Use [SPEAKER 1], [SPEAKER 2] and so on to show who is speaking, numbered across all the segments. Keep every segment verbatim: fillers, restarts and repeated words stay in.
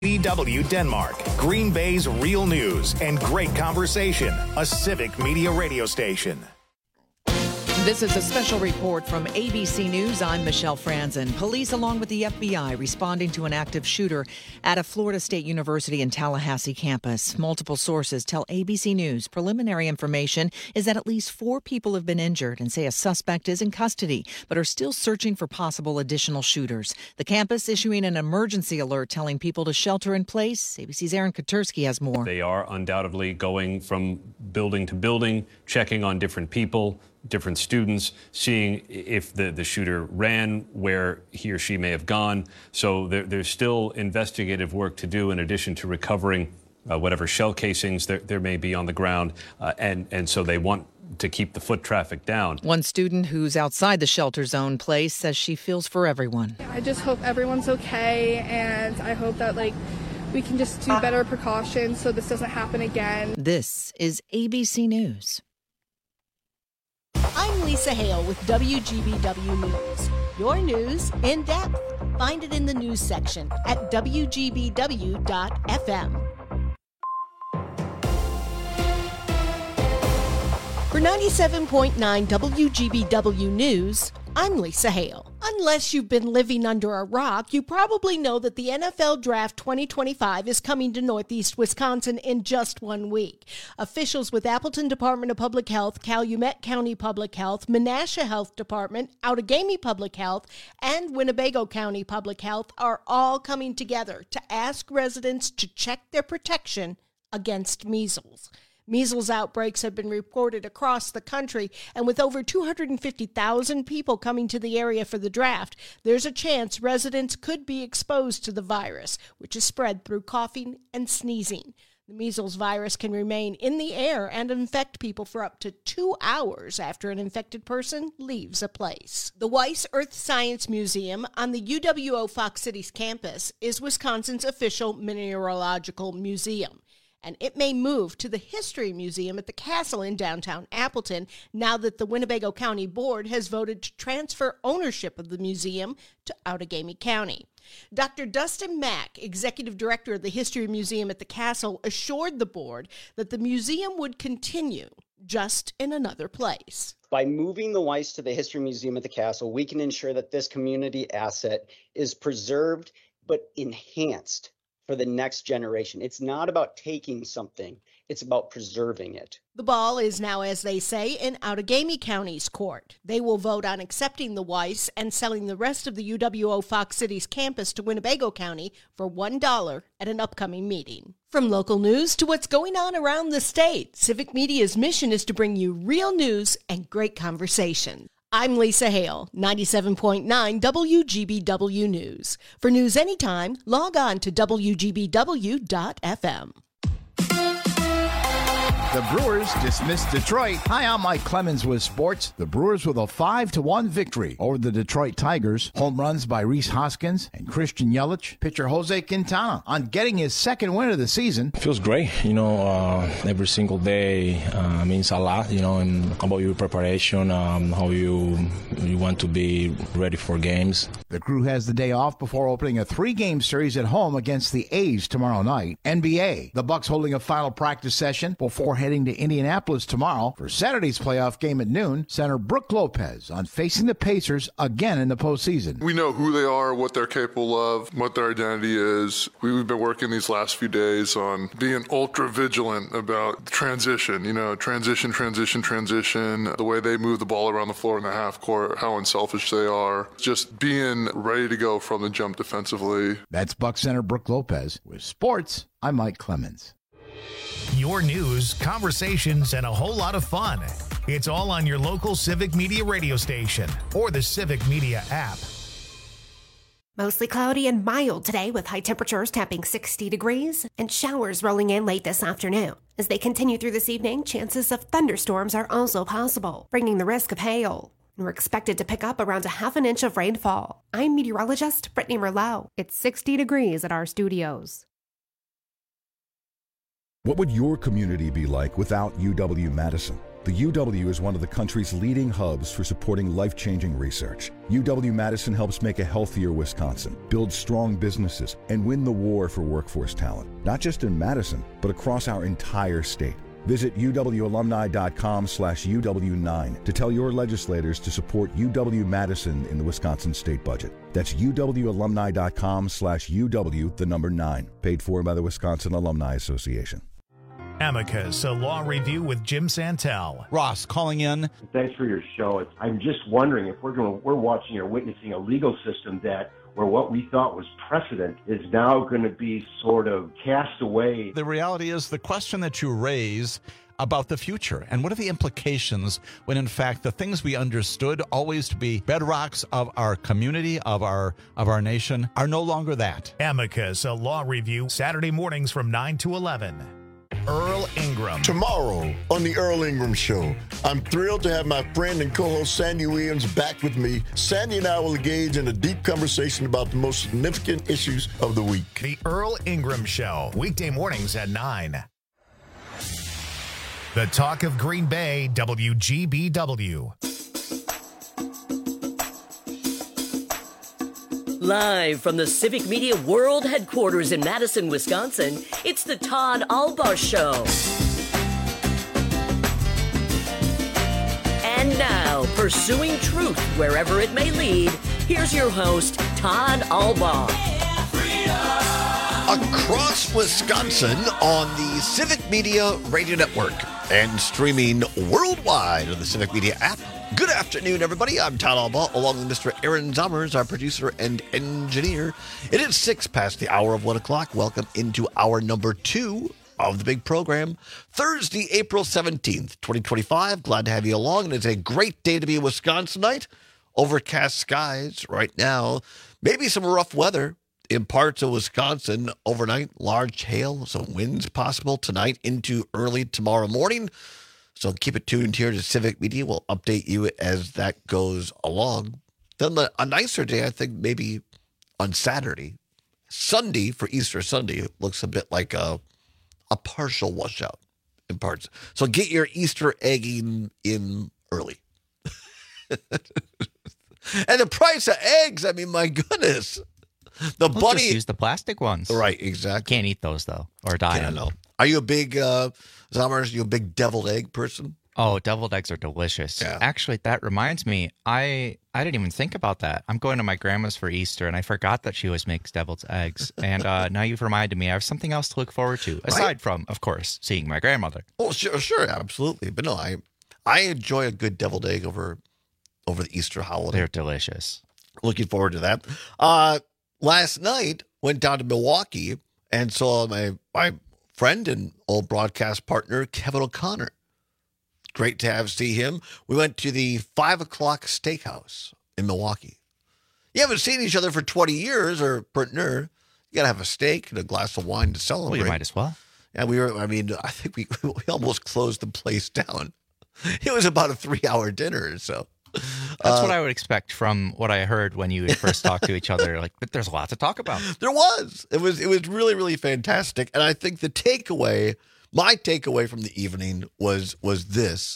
[SPEAKER 1] B W Denmark, Green Bay's real news and great conversation, a civic media radio station.
[SPEAKER 2] This is a special report from A B C News. I'm Michelle Franzen. Police, along with the F B I, responding to an active shooter at a Florida State University in Tallahassee campus. Multiple sources tell A B C News preliminary information is that at least four people have been injured and say a suspect is in custody, but are still searching for possible additional shooters. The campus issuing an emergency alert telling people to shelter in place. A B C's Aaron Katersky has more.
[SPEAKER 3] They are undoubtedly going from building to building, checking on different people, different students, seeing if the, the shooter ran, where he or she may have gone. So there, there's still investigative work to do in addition to recovering uh, whatever shell casings there, there may be on the ground. Uh, and, and so they want to keep the foot traffic down.
[SPEAKER 2] One student who's outside the shelter zone place says she feels for everyone.
[SPEAKER 4] I just hope everyone's okay, and I hope that, like, we can just do better precautions so this doesn't happen again.
[SPEAKER 2] This is A B C News.
[SPEAKER 5] I'm Lisa Hale with W G B W News. Your news in depth. Find it in the news section at W G B W dot F M. For ninety-seven point nine W G B W News, I'm Lisa Hale. Unless you've been living under a rock, you probably know that the N F L Draft twenty twenty-five is coming to Northeast Wisconsin in just one week. Officials with Appleton Department of Public Health, Calumet County Public Health, Menasha Health Department, Outagamie Public Health, and Winnebago County Public Health are all coming together to ask residents to check their protection against measles. Measles outbreaks have been reported across the country, and with over two hundred fifty thousand people coming to the area for the draft, there's a chance residents could be exposed to the virus, which is spread through coughing and sneezing. The measles virus can remain in the air and infect people for up to two hours after an infected person leaves a place. The Weiss Earth Science Museum on the U W O Fox Cities campus is Wisconsin's official mineralogical museum, and it may move to the History Museum at the Castle in downtown Appleton now that the Winnebago County Board has voted to transfer ownership of the museum to Outagamie County. Doctor Dustin Mack, Executive Director of the History Museum at the Castle, assured the board that the museum would continue, just in another place.
[SPEAKER 6] By moving the Weiss to the History Museum at the Castle, we can ensure that this community asset is preserved but enhanced for the next generation. It's not about taking something, it's about preserving it.
[SPEAKER 5] The ball is now, as they say, in Outagamie County's court. They will vote on accepting the Weiss and selling the rest of the U W O Fox Cities campus to Winnebago County for one dollar at an upcoming meeting. From local news to what's going on around the state, Civic Media's mission is to bring you real news and great conversation. I'm Lisa Hale, ninety-seven point nine W G B W News. For news anytime, log on to W G B W dot F M.
[SPEAKER 7] The Brewers dismissed Detroit. Hi, I'm Mike Clemens with sports. The Brewers with a five to one victory over the Detroit Tigers. Home runs by Rhys Hoskins and Christian Yelich. Pitcher Jose Quintana on getting his second win of the season.
[SPEAKER 8] Feels great. You know, uh, every single day uh, means a lot, you know, and about your preparation, um, how you, you want to be ready for games.
[SPEAKER 7] The crew has the day off before opening a three-game series at home against the A's tomorrow night. N B A, the Bucks holding a final practice session before heading to Indianapolis tomorrow for Saturday's playoff game at noon. Center Brooke Lopez on facing the Pacers again in the postseason.
[SPEAKER 9] We know who they are, what they're capable of, what their identity is. We've been working these last few days on being ultra vigilant about transition, you know, transition, transition, transition, the way they move the ball around the floor in the half court, how unselfish they are, just being ready to go from the jump defensively.
[SPEAKER 7] That's Bucks center Brooke Lopez. With sports, I'm Mike Clemens.
[SPEAKER 1] Your news, conversations, and a whole lot of fun. It's all on your local Civic Media radio station or the Civic Media app.
[SPEAKER 10] Mostly cloudy and mild today with high temperatures tapping sixty degrees and showers rolling in late this afternoon. As they continue through this evening, chances of thunderstorms are also possible, bringing the risk of hail. We're expected to pick up around a half an inch of rainfall. I'm meteorologist Brittany Merlot. It's sixty degrees at our studios.
[SPEAKER 11] What would your community be like without U W-Madison? The U W is one of the country's leading hubs for supporting life-changing research. U W-Madison helps make a healthier Wisconsin, build strong businesses, and win the war for workforce talent, not just in Madison, but across our entire state. Visit uwalumni.com slash UW9 to tell your legislators to support U W-Madison in the Wisconsin state budget. That's uwalumni.com slash UW, the number nine. Paid for by the Wisconsin Alumni Association.
[SPEAKER 1] Amicus, a law review with Jim Santel.
[SPEAKER 12] Ross calling in.
[SPEAKER 13] Thanks for your show. It's, I'm just wondering if we're going, we're watching or witnessing a legal system that where what we thought was precedent is now going to be sort of cast away.
[SPEAKER 12] The reality is the question that you raise about the future and what are the implications when in fact the things we understood always to be bedrocks of our community, of our of our nation, are no longer that.
[SPEAKER 1] Amicus, a law review, Saturday mornings from nine to eleven. Earl Ingram.
[SPEAKER 14] Tomorrow on the Earl Ingram Show, I'm thrilled to have my friend and co-host Sandy Williams back with me. Sandy and I will engage in a deep conversation about the most significant issues of the week.
[SPEAKER 1] The Earl Ingram Show, weekday mornings at nine. The Talk of Green Bay, W G B W.
[SPEAKER 15] Live from the Civic Media World Headquarters in Madison, Wisconsin, it's the Todd Albaugh Show. And now, pursuing truth wherever it may lead, here's your host, Todd Albaugh.
[SPEAKER 16] Across Wisconsin on the Civic Media Radio Network and streaming worldwide on the Civic Media app. Good afternoon, everybody. I'm Todd Albaugh, along with Mister Aaron Zommers, our producer and engineer. It is six past the hour of one o'clock. Welcome into hour number two of the big program. Thursday, April seventeenth, twenty twenty-five. Glad to have you along. And it's a great day to be a Wisconsinite. Overcast skies right now. Maybe some rough weather in parts of Wisconsin overnight. Large hail, some winds possible tonight into early tomorrow morning. So keep it tuned here to Civic Media. We'll update you as that goes along. Then the, a nicer day, I think, maybe on Saturday. Sunday, for Easter Sunday, it looks a bit like a, a partial washout in parts. So get your Easter egging in early. And the price of eggs, I mean, my goodness. The
[SPEAKER 17] we'll
[SPEAKER 16] bunny.
[SPEAKER 17] Just use the plastic ones.
[SPEAKER 16] Right, exactly.
[SPEAKER 17] Can't eat those, though, or die.
[SPEAKER 16] Yeah, no. Are you a big, uh, Zommers, are you a big deviled egg person?
[SPEAKER 17] Oh, deviled eggs are delicious.
[SPEAKER 16] Yeah.
[SPEAKER 17] Actually, that reminds me, I I didn't even think about that. I'm going to my grandma's for Easter, and I forgot that she always makes deviled eggs. And uh, now you've reminded me I have something else to look forward to, aside right. from, of course, seeing my grandmother.
[SPEAKER 16] Oh, sure, sure, absolutely. But no, I I enjoy a good deviled egg over over the Easter holiday.
[SPEAKER 17] They're delicious.
[SPEAKER 16] Looking forward to that. Uh, last night, went down to Milwaukee and saw my my friend and old broadcast partner, Kevin O'Connor. Great to have see him. We went to the five o'clock steakhouse in Milwaukee. You haven't seen each other for twenty years, or partner. You got to have a steak and a glass of wine to celebrate.
[SPEAKER 17] Well, you might as well.
[SPEAKER 16] Yeah, we were, I mean, I think we, we almost closed the place down. It was about a three-hour dinner, so.
[SPEAKER 17] That's uh, what I would expect from what I heard when you first talked to each other. Like, there's a lot to talk about.
[SPEAKER 16] There was. It was. It was really, really fantastic. And I think the takeaway, my takeaway from the evening was was this: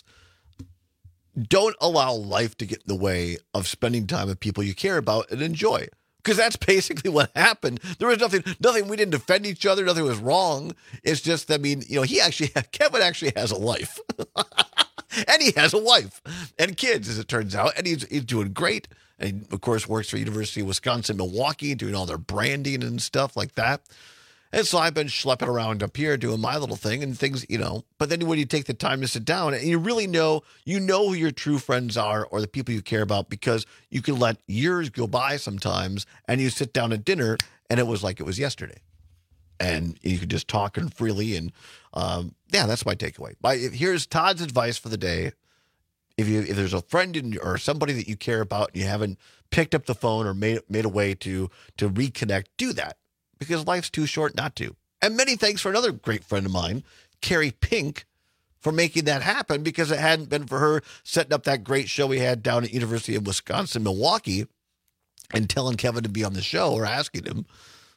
[SPEAKER 16] don't allow life to get in the way of spending time with people you care about and enjoy. Because that's basically what happened. There was nothing. Nothing. We didn't defend each other. Nothing was wrong. It's just, I mean, you know, he actually, Kevin actually has a life. And he has a wife and kids, as it turns out, and he's he's doing great. And he, of course, works for University of Wisconsin-Milwaukee, doing all their branding and stuff like that. And so I've been schlepping around up here doing my little thing and things, you know. But then when you take the time to sit down and you really know, you know who your true friends are or the people you care about, because you can let years go by sometimes and you sit down at dinner and it was like it was yesterday. And you could just talk and freely. And um, yeah, that's my takeaway. My, here's Todd's advice for the day. If you if there's a friend in, or somebody that you care about and you haven't picked up the phone or made made a way to to reconnect, do that, because life's too short not to. And many thanks for another great friend of mine, Carrie Pink, for making that happen, because it hadn't been for her setting up that great show we had down at University of Wisconsin-Milwaukee and telling Kevin to be on the show or asking him.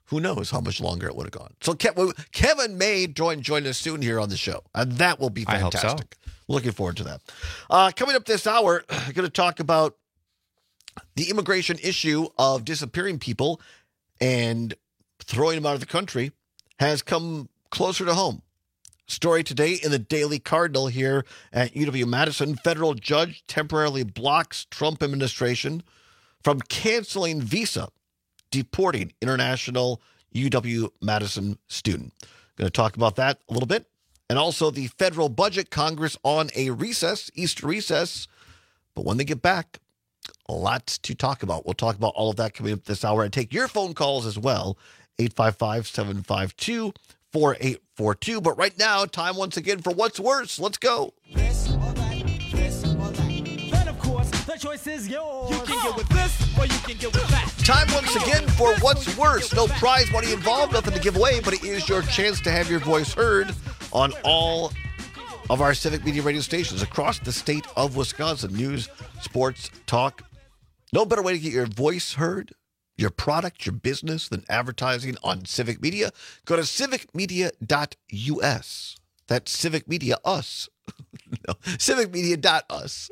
[SPEAKER 16] who knows how much longer it would have gone. So Ke- Kevin may join join us soon here on the show, and that will be fantastic.
[SPEAKER 17] I hope so.
[SPEAKER 16] Looking forward to that. Uh, coming up this hour, I'm going to talk about the immigration issue of disappearing people and throwing them out of the country has come closer to home. Story today in the Daily Cardinal here at U W-Madison. Federal judge temporarily blocks Trump administration from canceling visa, deporting international U W-Madison student. Going to talk about that a little bit. And also the federal budget, Congress on a recess, Easter recess. But when they get back, lots to talk about. We'll talk about all of that coming up this hour and take your phone calls as well. eight five five, seven five two, four eight four two. But right now, time once again for What's Worse. Let's go.
[SPEAKER 18] This or that, this or that. Then, of course, the choice is yours. You can get with this or you can get with that.
[SPEAKER 16] Time once again for What's Worse. No prize money involved, nothing to give away, but it is your chance to have your voice heard on all of our Civic Media radio stations across the state of Wisconsin. News, sports, talk. No better way to get your voice heard, your product, your business than advertising on Civic Media. Go to civic media dot u s. That's Civic Media Us. No, civic media dot u s.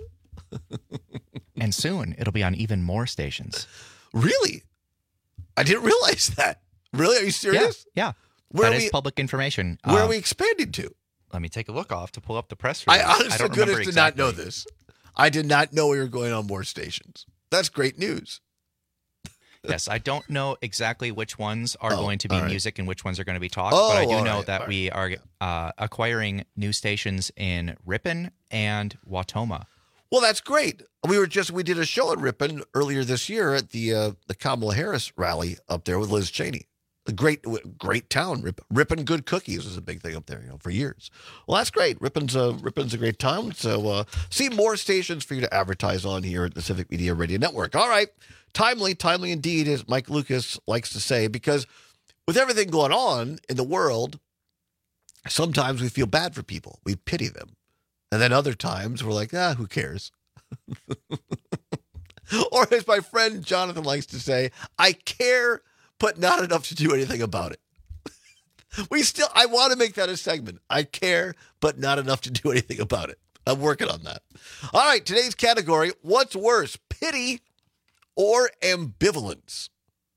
[SPEAKER 17] And soon it'll be on even more stations.
[SPEAKER 16] Really? I didn't realize that. Really? Are you serious?
[SPEAKER 17] Yeah. yeah.
[SPEAKER 16] Where
[SPEAKER 17] that
[SPEAKER 16] we,
[SPEAKER 17] is public information.
[SPEAKER 16] Where
[SPEAKER 17] um,
[SPEAKER 16] are we expanding to?
[SPEAKER 17] Let me take a look off to pull up the press release.
[SPEAKER 16] I honestly
[SPEAKER 17] I don't
[SPEAKER 16] goodness
[SPEAKER 17] remember
[SPEAKER 16] did
[SPEAKER 17] exactly.
[SPEAKER 16] not know this. I did not know we were going on more stations. That's great news.
[SPEAKER 17] Yes, I don't know exactly which ones are
[SPEAKER 16] Oh,
[SPEAKER 17] going to be
[SPEAKER 16] all right.
[SPEAKER 17] music and which ones are going to be talk,
[SPEAKER 16] Oh,
[SPEAKER 17] but I do
[SPEAKER 16] all
[SPEAKER 17] know
[SPEAKER 16] right,
[SPEAKER 17] that
[SPEAKER 16] all
[SPEAKER 17] we are uh, acquiring new stations in Ripon and Wautoma.
[SPEAKER 16] Well, that's great. We were just we did a show in Ripon earlier this year at the uh, the Kamala Harris rally up there with Liz Cheney. A great, great town. Rip, Ripon Good Cookies was a big thing up there, you know, for years. Well, that's great. Ripon's a Ripon's a great town. So, uh, see more stations for you to advertise on here at the Civic Media Radio Network. All right, timely, timely indeed, as Mike Lucas likes to say, because with everything going on in the world, sometimes we feel bad for people. We pity them, and then other times we're like, ah, who cares? Or as my friend Jonathan likes to say, I care, but not enough to do anything about it. We still, I want to make that a segment. I care, but not enough to do anything about it. I'm working on that. All right, today's category, what's worse, pity or ambivalence?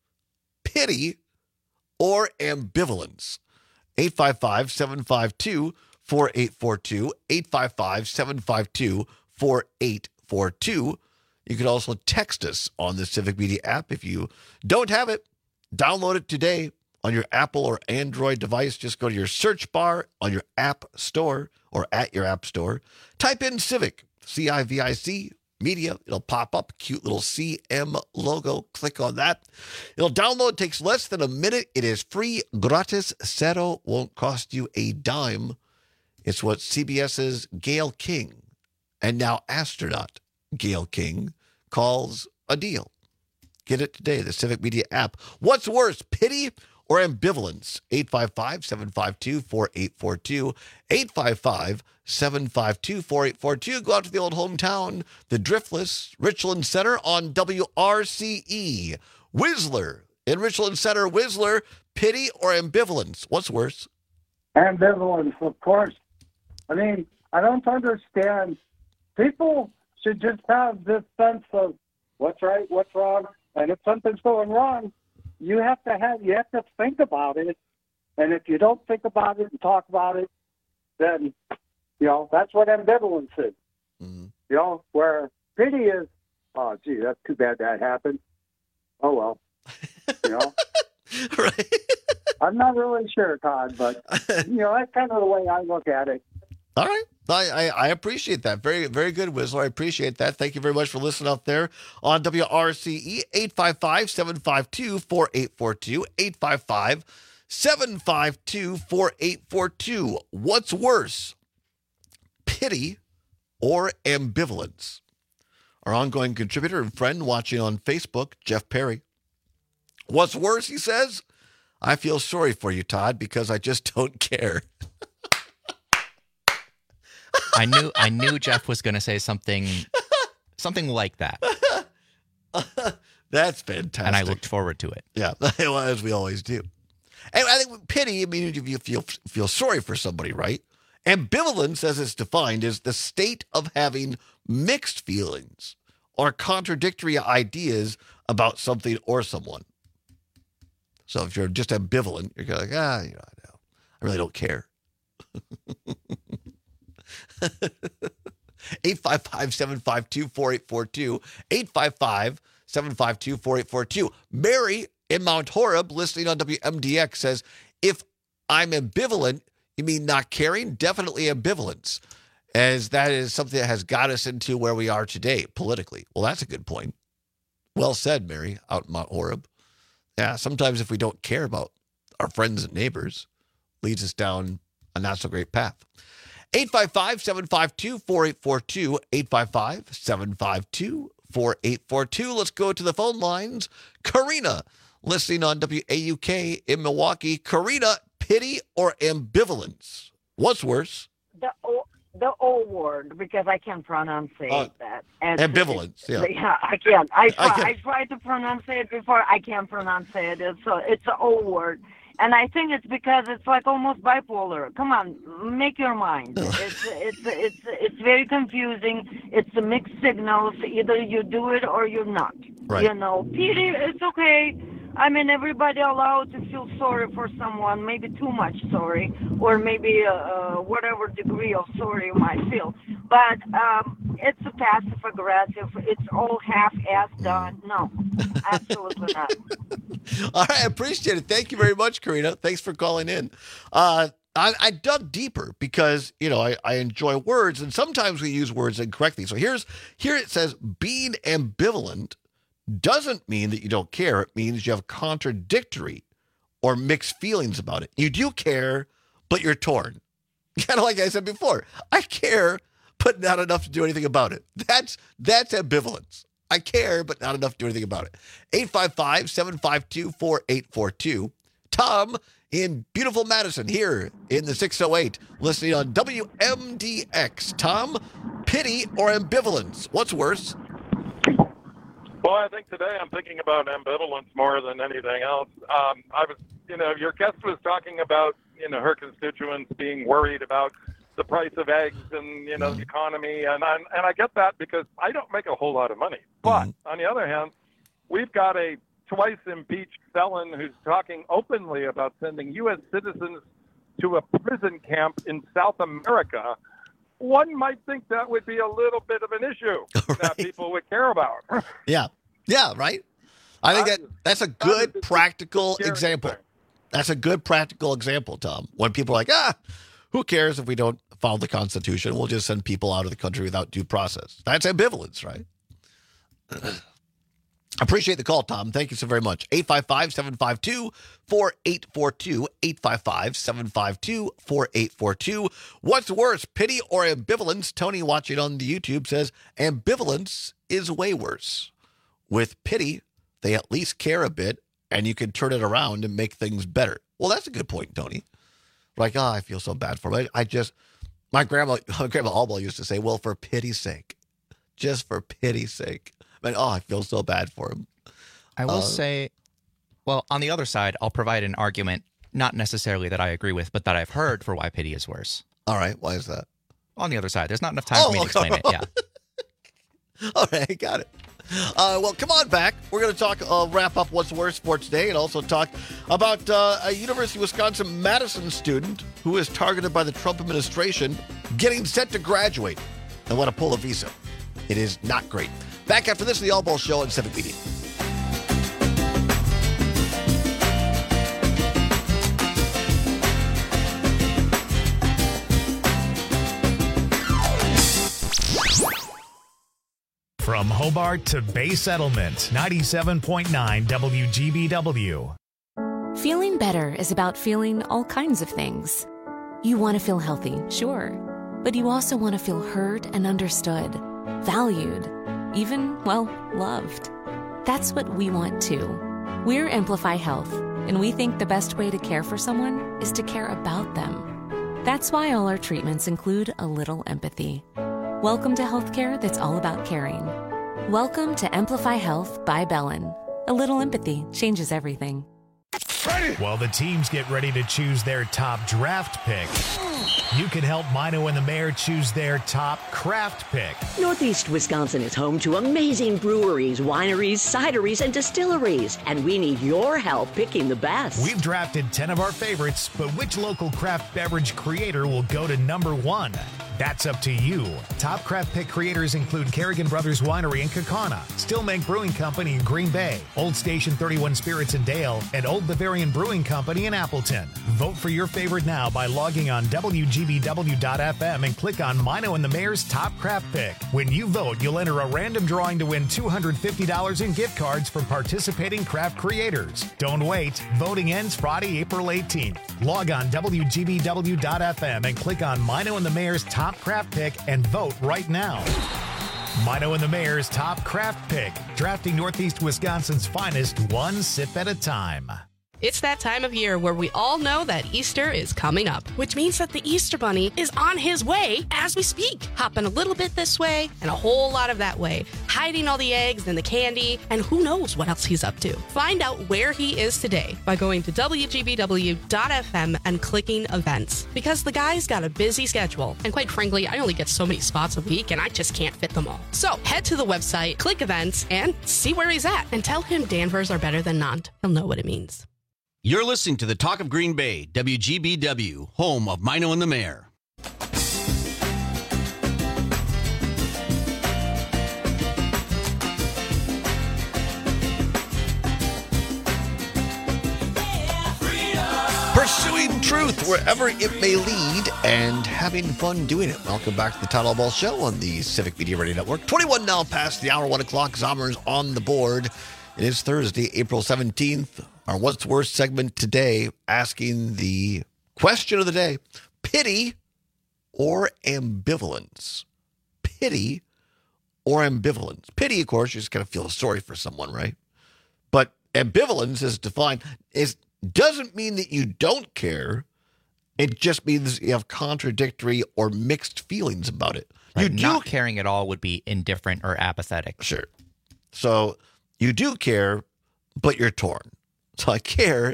[SPEAKER 16] Pity or ambivalence? eight five five, seven five two, four eight four two, eight five five, seven five two, four eight four two. You can also text us on the Civic Media app. If you don't have it, download it today on your Apple or Android device. Just go to your search bar on your app store or at your app store. Type in Civic, C I V I C, Media. It'll pop up, cute little C M logo. Click on that. It'll download. Takes less than a minute. It is free, gratis, cero, won't cost you a dime. It's what CBS's Gayle King and now astronaut Gayle King calls a deal. Get it today, the Civic Media app. What's worse, pity or ambivalence? eight five five, seven five two, four eight four two. eight five five, seven five two, four eight four two. Go out to the old hometown, the Driftless Richland Center on W R C E. Whistler in Richland Center. Whistler, pity or ambivalence? What's worse?
[SPEAKER 19] Ambivalence, of course. I mean, I don't understand. People should just have this sense of what's right, what's wrong, and if something's going wrong, you have to have you have to think about it. And if you don't think about it and talk about it, then you know that's what ambivalence is.
[SPEAKER 16] Mm-hmm.
[SPEAKER 19] You know, where pity is, oh, gee, that's too bad that happened. Oh well, you know.
[SPEAKER 16] Right.
[SPEAKER 19] I'm not really sure, Todd, but you know that's kind of the way I look at it.
[SPEAKER 16] All right. I, I, I appreciate that. Very, very good, Whistler. I appreciate that. Thank you very much for listening out there on W R C E. eight five five, seven five two, four eight four two. eight five five, seven five two, four eight four two. What's worse, pity or ambivalence? Our ongoing contributor and friend watching on Facebook, Jeff Perry. What's worse, he says, I feel sorry for you, Todd, because I just don't care.
[SPEAKER 17] I knew I knew Jeff was going to say something something like that.
[SPEAKER 16] That's fantastic.
[SPEAKER 17] And I looked forward to it.
[SPEAKER 16] Yeah, well, as we always do. And I think pity, I mean, if you feel, feel sorry for somebody, right? Ambivalence, as it's defined, is the state of having mixed feelings or contradictory ideas about something or someone. So if you're just ambivalent, you're kind of like, ah, you know, I know. I really don't care. eight five five, seven five two, four eight four two. eight five five, seven five two, four eight four two. Mary in Mount Horeb, listening on W M D X, says, if I'm ambivalent, you mean not caring? Definitely ambivalence, as that is something that has got us into where we are today politically. Well, that's a good point. Well said, Mary, out in Mount Horeb. Yeah, sometimes if we don't care about our friends and neighbors, leads us down a not so great path. eight five five, seven five two, four eight four two, eight five five, seven five two, four eight four two. Let's go to the phone lines. Karina, listening on W A U K in Milwaukee. Karina, pity or ambivalence? What's worse?
[SPEAKER 20] The o, the O word, because I can't pronounce
[SPEAKER 16] Uh,
[SPEAKER 20] that.
[SPEAKER 16] ambivalence,
[SPEAKER 20] it's,
[SPEAKER 16] yeah.
[SPEAKER 20] Yeah, I can't. I try,
[SPEAKER 16] I
[SPEAKER 20] I,
[SPEAKER 16] can.
[SPEAKER 20] tried to pronounce it before. I can't pronounce it. It's a, it's an O word. And I think it's because it's like almost bipolar. Come on, make your mind. It's it's it's it's very confusing. It's a mixed signals. Either you do it or you're not.
[SPEAKER 16] Right.
[SPEAKER 20] You know, pity, it's okay. I mean, everybody allowed to feel sorry for someone, maybe too much sorry, or maybe uh, uh, whatever degree of sorry you might feel. But um, it's a passive aggressive. It's all half-ass done. No, absolutely not.
[SPEAKER 16] All right, I appreciate it. Thank you very much, Karina. Thanks for calling in. Uh, I, I dug deeper because, you know, I, I enjoy words, and sometimes we use words incorrectly. So here's here it says being ambivalent doesn't mean that you don't care. It means you have contradictory or mixed feelings about it. You do care, but you're torn. Kind of like I said before. I care, but not enough to do anything about it. That's that's ambivalence. I care, but not enough to do anything about it. eight five five, seven five two, four eight four two. Tom in beautiful Madison here in the six oh eight, listening on W M D X. Tom, pity or ambivalence? What's worse?
[SPEAKER 21] Well, I think today I'm thinking about ambivalence more than anything else. Um, I was, you know, your guest was talking about, you know, her constituents being worried about the price of eggs and, you know, the economy. And I, and I get that because I don't make a whole lot of money. But on the other hand, we've got a twice impeached felon who's talking openly about sending U S citizens to a prison camp in South America. One might think that would be a little bit of an issue right. that people would care about.
[SPEAKER 16] Yeah. Yeah, right? I think that that's a good practical example. That's a good practical example, Tom. When people are like, ah, who cares if we don't follow the Constitution? We'll just send people out of the country without due process. That's ambivalence, right? Appreciate the call, Tom. Thank you so very much. eight five five, seven five two, four eight four two. eight five five, seven five two, four eight four two. What's worse, pity or ambivalence? Tony, watching on the YouTube, says ambivalence is way worse. With pity, they at least care a bit, and you can turn it around and make things better. Well, that's a good point, Tony. Like, oh, I feel so bad for him. I, I just, my grandma, my grandma Alba used to say, well, for pity's sake, just for pity's sake. But, oh, I feel so bad for him.
[SPEAKER 17] I will
[SPEAKER 16] Uh,
[SPEAKER 17] say, well, on the other side, I'll provide an argument, not necessarily that I agree with, but that I've heard for why pity is worse.
[SPEAKER 16] All right. Why is that?
[SPEAKER 17] On the other side. There's not enough time for me to explain it. Yeah.
[SPEAKER 16] All right. Got it. Uh, well, come on back. We're going to talk, uh, wrap up what's worse for today, and also talk about uh, a University of Wisconsin-Madison student who is targeted by the Trump administration getting set to graduate and want to pull a visa. It is not great. Back after this, the All Ball Show on Civic Media.
[SPEAKER 1] From Hobart to Bay Settlement, ninety-seven point nine W G B W.
[SPEAKER 22] Feeling better is about feeling all kinds of things. You want to feel healthy, sure. But you also want to feel heard and understood, valued, even, well, loved. That's what we want too. We're Amplify Health, and we think the best way to care for someone is to care about them. That's why all our treatments include a little empathy. Welcome to healthcare that's all about caring. Welcome to Amplify Health by Bellin. A little empathy changes everything.
[SPEAKER 1] While the teams get ready to choose their top draft pick, you can help Mino and the Mayor choose their top craft pick.
[SPEAKER 3] Northeast Wisconsin is home to amazing breweries, wineries, cideries, and distilleries, and we need your help picking the best.
[SPEAKER 1] We've drafted ten of our favorites, but which local craft beverage creator will go to number one? That's up to you. Top craft pick creators include Kerrigan Brothers Winery in Kaukauna, Stillmank Brewing Company in Green Bay, Old Station thirty-one Spirits in Dale, and Old Bavarian Brewing Company in Appleton. Vote for your favorite now by logging on W G B W dot F M and click on Mino and the Mayor's Top Craft Pick. When you vote, you'll enter a random drawing to win two hundred fifty dollars in gift cards from participating craft creators. Don't wait. Voting ends Friday, April eighteenth. Log on W G B W dot F M and click on Mino and the Mayor's Top Craft Pick and vote right now. Mino and the Mayor's Top Craft Pick, drafting Northeast Wisconsin's finest one sip at a time.
[SPEAKER 4] It's that time of year where we all know that Easter is coming up, which means that the Easter Bunny is on his way as we speak, hopping a little bit this way and a whole lot of that way, hiding all the eggs and the candy, and who knows what else he's up to. Find out where he is today by going to W G B W dot F M and clicking events, because the guy's got a busy schedule, and quite frankly, I only get so many spots a week and I just can't fit them all. So head to the website, click events, and see where he's at, and tell him Danvers are better than Nantes. He'll know what it means.
[SPEAKER 23] You're listening to the Talk of Green Bay, W G B W, home of Mino and the Mayor. Pursuing truth wherever it may lead and having fun doing it. Welcome back to the Todd Ball Show on the Civic Media Radio Network. twenty-one now past the hour, one o'clock. Zommers on the board. It is Thursday, April seventeenth. Our What's Worst segment today, asking the question of the day, pity or ambivalence? Pity or ambivalence? Pity, of course, you just kind of feel sorry for someone, right? But ambivalence is defined, is doesn't mean that you don't care. It just means you have contradictory or mixed feelings about it.
[SPEAKER 17] Right,
[SPEAKER 23] you do
[SPEAKER 17] not caring at all would be indifferent or apathetic.
[SPEAKER 23] Sure. So you do care, but you're torn. So I care,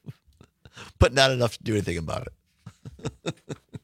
[SPEAKER 23] but not enough to do anything about it.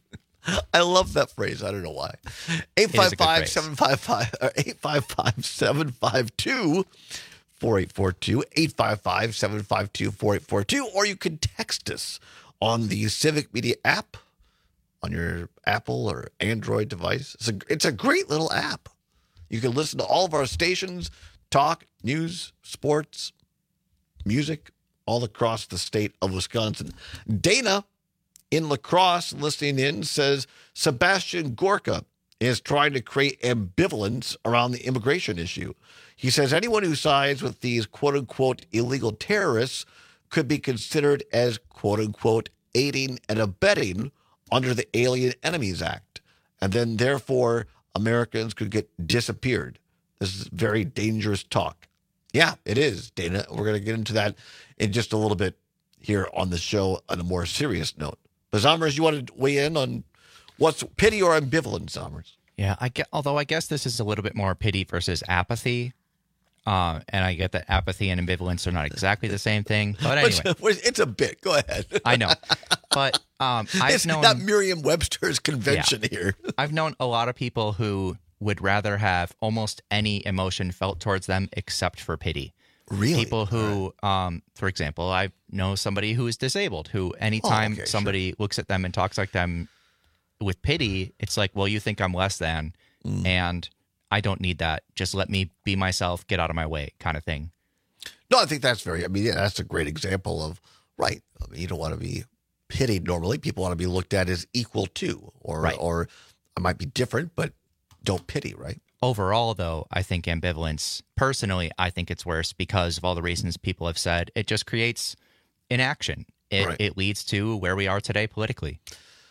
[SPEAKER 23] I love that phrase. I don't know why. eight five five, seven five five or eight five five, seven five two, four eight four two, eight five five, seven five two, four eight four two, or you can text us on the Civic Media app on your Apple or Android device. It's a, it's a great little app. You can listen to all of our stations, talk, news, sports, music, all across the state of Wisconsin. Dana in La Crosse listening in says Sebastian Gorka is trying to create ambivalence around the immigration issue. He says anyone who sides with these quote-unquote illegal terrorists could be considered as quote-unquote aiding and abetting under the Alien Enemies Act. And then therefore Americans could get disappeared. This is very dangerous talk. Yeah, it is, Dana. We're going to get into that in just a little bit here on the show on a more serious note. But Zommers, you want to weigh in on what's pity or ambivalence, Zommers?
[SPEAKER 17] Yeah, I get, although I guess this is a little bit more pity versus apathy. Uh, and I get that apathy and ambivalence are not exactly the same thing. But anyway.
[SPEAKER 23] It's a bit. Go ahead.
[SPEAKER 17] I know. But um, I've
[SPEAKER 23] it's
[SPEAKER 17] known...
[SPEAKER 23] not Merriam-Webster's convention
[SPEAKER 17] yeah,
[SPEAKER 23] here.
[SPEAKER 17] I've known a lot of people who would rather have almost any emotion felt towards them except for pity.
[SPEAKER 23] Really?
[SPEAKER 17] People who, right. um, for example, I know somebody who is disabled who anytime oh, okay, somebody sure. looks at them and talks like them with pity, it's like, well, you think I'm less than, mm. and I don't need that. Just let me be myself, get out of my way kind of thing.
[SPEAKER 23] No, I think that's very, I mean, yeah, that's a great example of, right. I mean, you don't want to be pitied normally. People want to be looked at as equal to, or, right. or it might be different, but don't pity, right?
[SPEAKER 17] Overall, though, I think ambivalence, personally, I think it's worse because of all the reasons people have said. It just creates inaction. It, right. it leads to where we are today politically.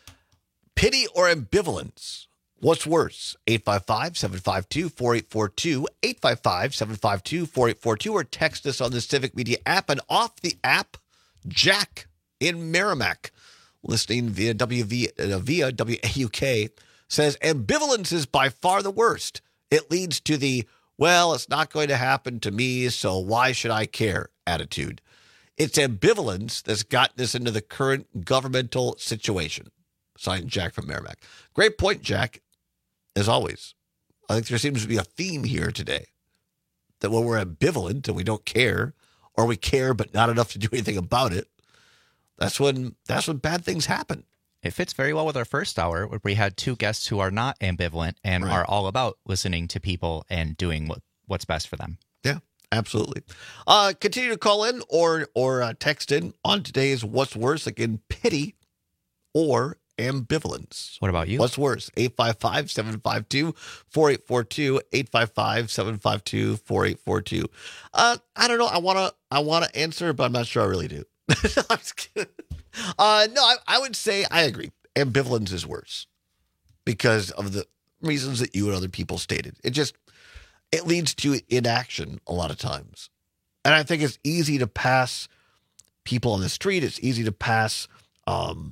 [SPEAKER 23] Pity or ambivalence? What's worse? eight five five, seven five two, four eight four two, eight five five, seven five two, four eight four two, or text us on the Civic Media app. And off the app, Jack in Merrimack, listening via W V, uh, via W A U K, says ambivalence is by far the worst. It leads to the
[SPEAKER 16] well, it's not going to happen to me, so why should I care attitude. It's ambivalence that's gotten us into the current governmental situation. Signed, Jack from Merrimack. Great point, Jack, as always. I think there seems to be a theme here today, that when we're ambivalent and we don't care, or we care but not enough to do anything about it, that's when that's when bad things happen.
[SPEAKER 17] It fits very well with our first hour, where we had two guests who are not ambivalent and
[SPEAKER 16] Right.
[SPEAKER 17] are all about listening to people and doing what, what's best for them.
[SPEAKER 16] Yeah, absolutely. Uh, continue to call in or or uh, text in on today's What's Worse, again, pity or ambivalence.
[SPEAKER 17] What about you?
[SPEAKER 16] What's worse? eight five five, seven five two, four eight four two, eight five five, seven five two, four eight four two. Uh, I don't know. I want to I want to answer, but I'm not sure I really do. I'm just kidding. Uh, no, I, I would say I agree. Ambivalence is worse because of the reasons that you and other people stated. It just, it leads to inaction a lot of times. And I think it's easy to pass people on the street. It's easy to pass, um,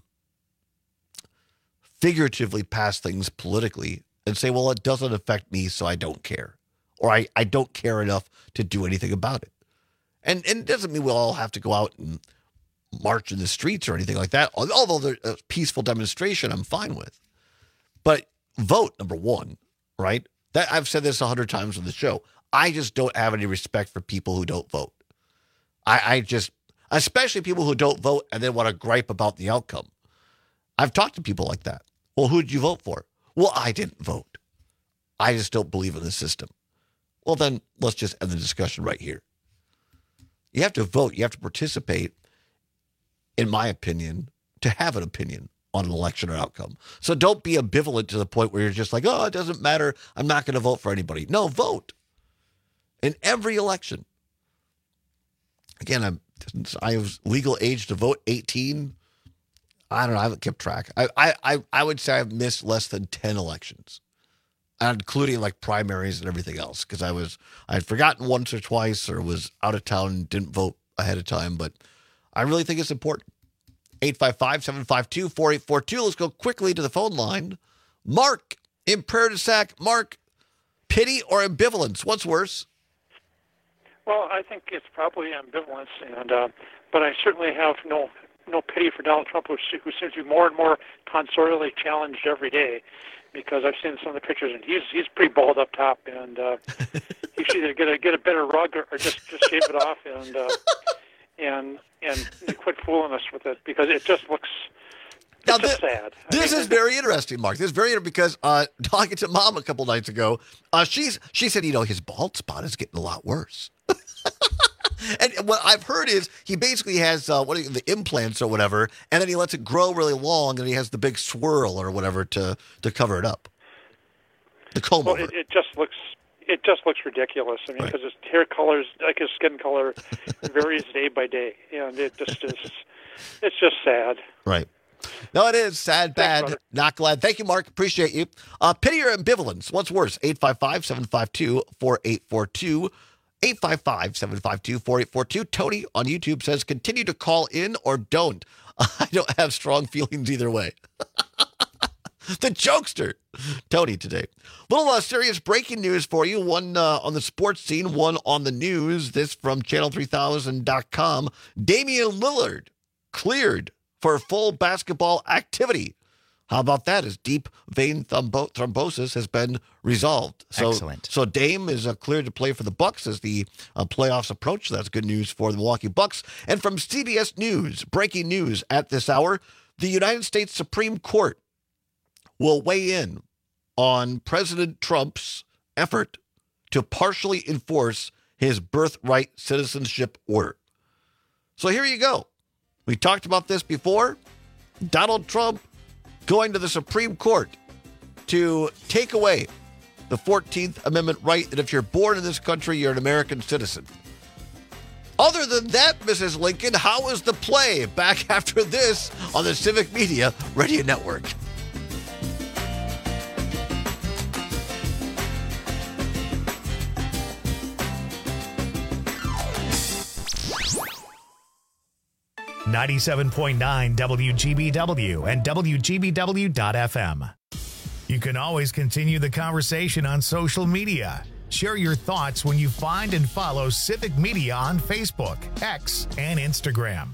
[SPEAKER 16] figuratively pass things politically and say, well, it doesn't affect me, so I don't care. Or I, I don't care enough to do anything about it. And, and it doesn't mean we'll all have to go out and march in the streets or anything like that. Although there's a peaceful demonstration, I'm fine with. But vote, number one, right? That I've said this a hundred times on the show. I just don't have any respect for people who don't vote. I, I just, especially people who don't vote and then want to gripe about the outcome. I've talked to people like that. Well, who did you vote for? Well, I didn't vote. I just don't believe in the system. Well, then let's just end the discussion right here. You have to vote. You have to participate, in my opinion, to have an opinion on an election or outcome. So don't be ambivalent to the point where you're just like, oh, it doesn't matter. I'm not going to vote for anybody. No, vote. In every election. Again, I'm, I was legal age to vote eighteen. I don't know. I haven't kept track. I, I, I, I would say I've missed less than ten elections, including like primaries and everything else, because I was, I had forgotten once or twice or was out of town and didn't vote ahead of time. But I really think it's important. eight five five, seven five two, four eight four two. Let's go quickly to the phone line. Mark in Prairie du Sac. Mark, pity or ambivalence? What's worse?
[SPEAKER 2] Well, I think it's probably ambivalence, and uh, but I certainly have no no pity for Donald Trump, who, who seems to be more and more tonsorially challenged every day, because I've seen some of the pictures, and he's he's pretty bald up top, and uh, he should either get a get a better rug or, or just just shave it off, and uh, and and quit fooling us with it, because it just looks. It's
[SPEAKER 16] Now,
[SPEAKER 2] just
[SPEAKER 16] thi-
[SPEAKER 2] sad. I
[SPEAKER 16] This
[SPEAKER 2] mean,
[SPEAKER 16] is very interesting, Mark. This is very interesting because uh, talking to Mom a couple nights ago, uh, she's she said, you know, his bald spot is getting a lot worse. And what I've heard is he basically has uh, what are the implants or whatever, and then he lets it grow really long, and he has the big swirl or whatever to to cover it up. The comb
[SPEAKER 2] Well,
[SPEAKER 16] over.
[SPEAKER 2] it, it just looks it just looks ridiculous. I mean, because his hair colors, like his skin color, varies day by day, and it just is. It's just sad.
[SPEAKER 16] Right. No, it is sad, bad,
[SPEAKER 2] brother.
[SPEAKER 16] not glad. Thank you, Mark. Appreciate you. Uh, pity or ambivalence? What's worse? eight five five, seven five two, four eight four two. eight five five, seven five two, four eight four two. Tony on YouTube says, continue to call in or don't. I don't have strong feelings either way. The jokester, Tony, today. Little uh, serious breaking news for you. One uh, on the sports scene, one on the news. This from channel three thousand dot com. Damian Lillard cleared for full basketball activity. How about that? His deep vein thrombo- thrombosis has been resolved. So,
[SPEAKER 17] Excellent.
[SPEAKER 16] So Dame is uh, cleared to play for the Bucks as the uh, playoffs approach. That's good news for the Milwaukee Bucks. And from C B S News, breaking news at this hour, the United States Supreme Court will weigh in on President Trump's effort to partially enforce his birthright citizenship order. So here you go. We talked about this before. Donald Trump going to the Supreme Court to take away the fourteenth Amendment right that if you're born in this country, you're an American citizen. Other than that, Missus Lincoln, how is the play? Back after this on the Civic Media Radio Network.
[SPEAKER 1] ninety-seven point nine W G B W and W G B W dot F M. You can always continue the conversation on social media. Share your thoughts when you find and follow Civic Media on Facebook, X, and Instagram.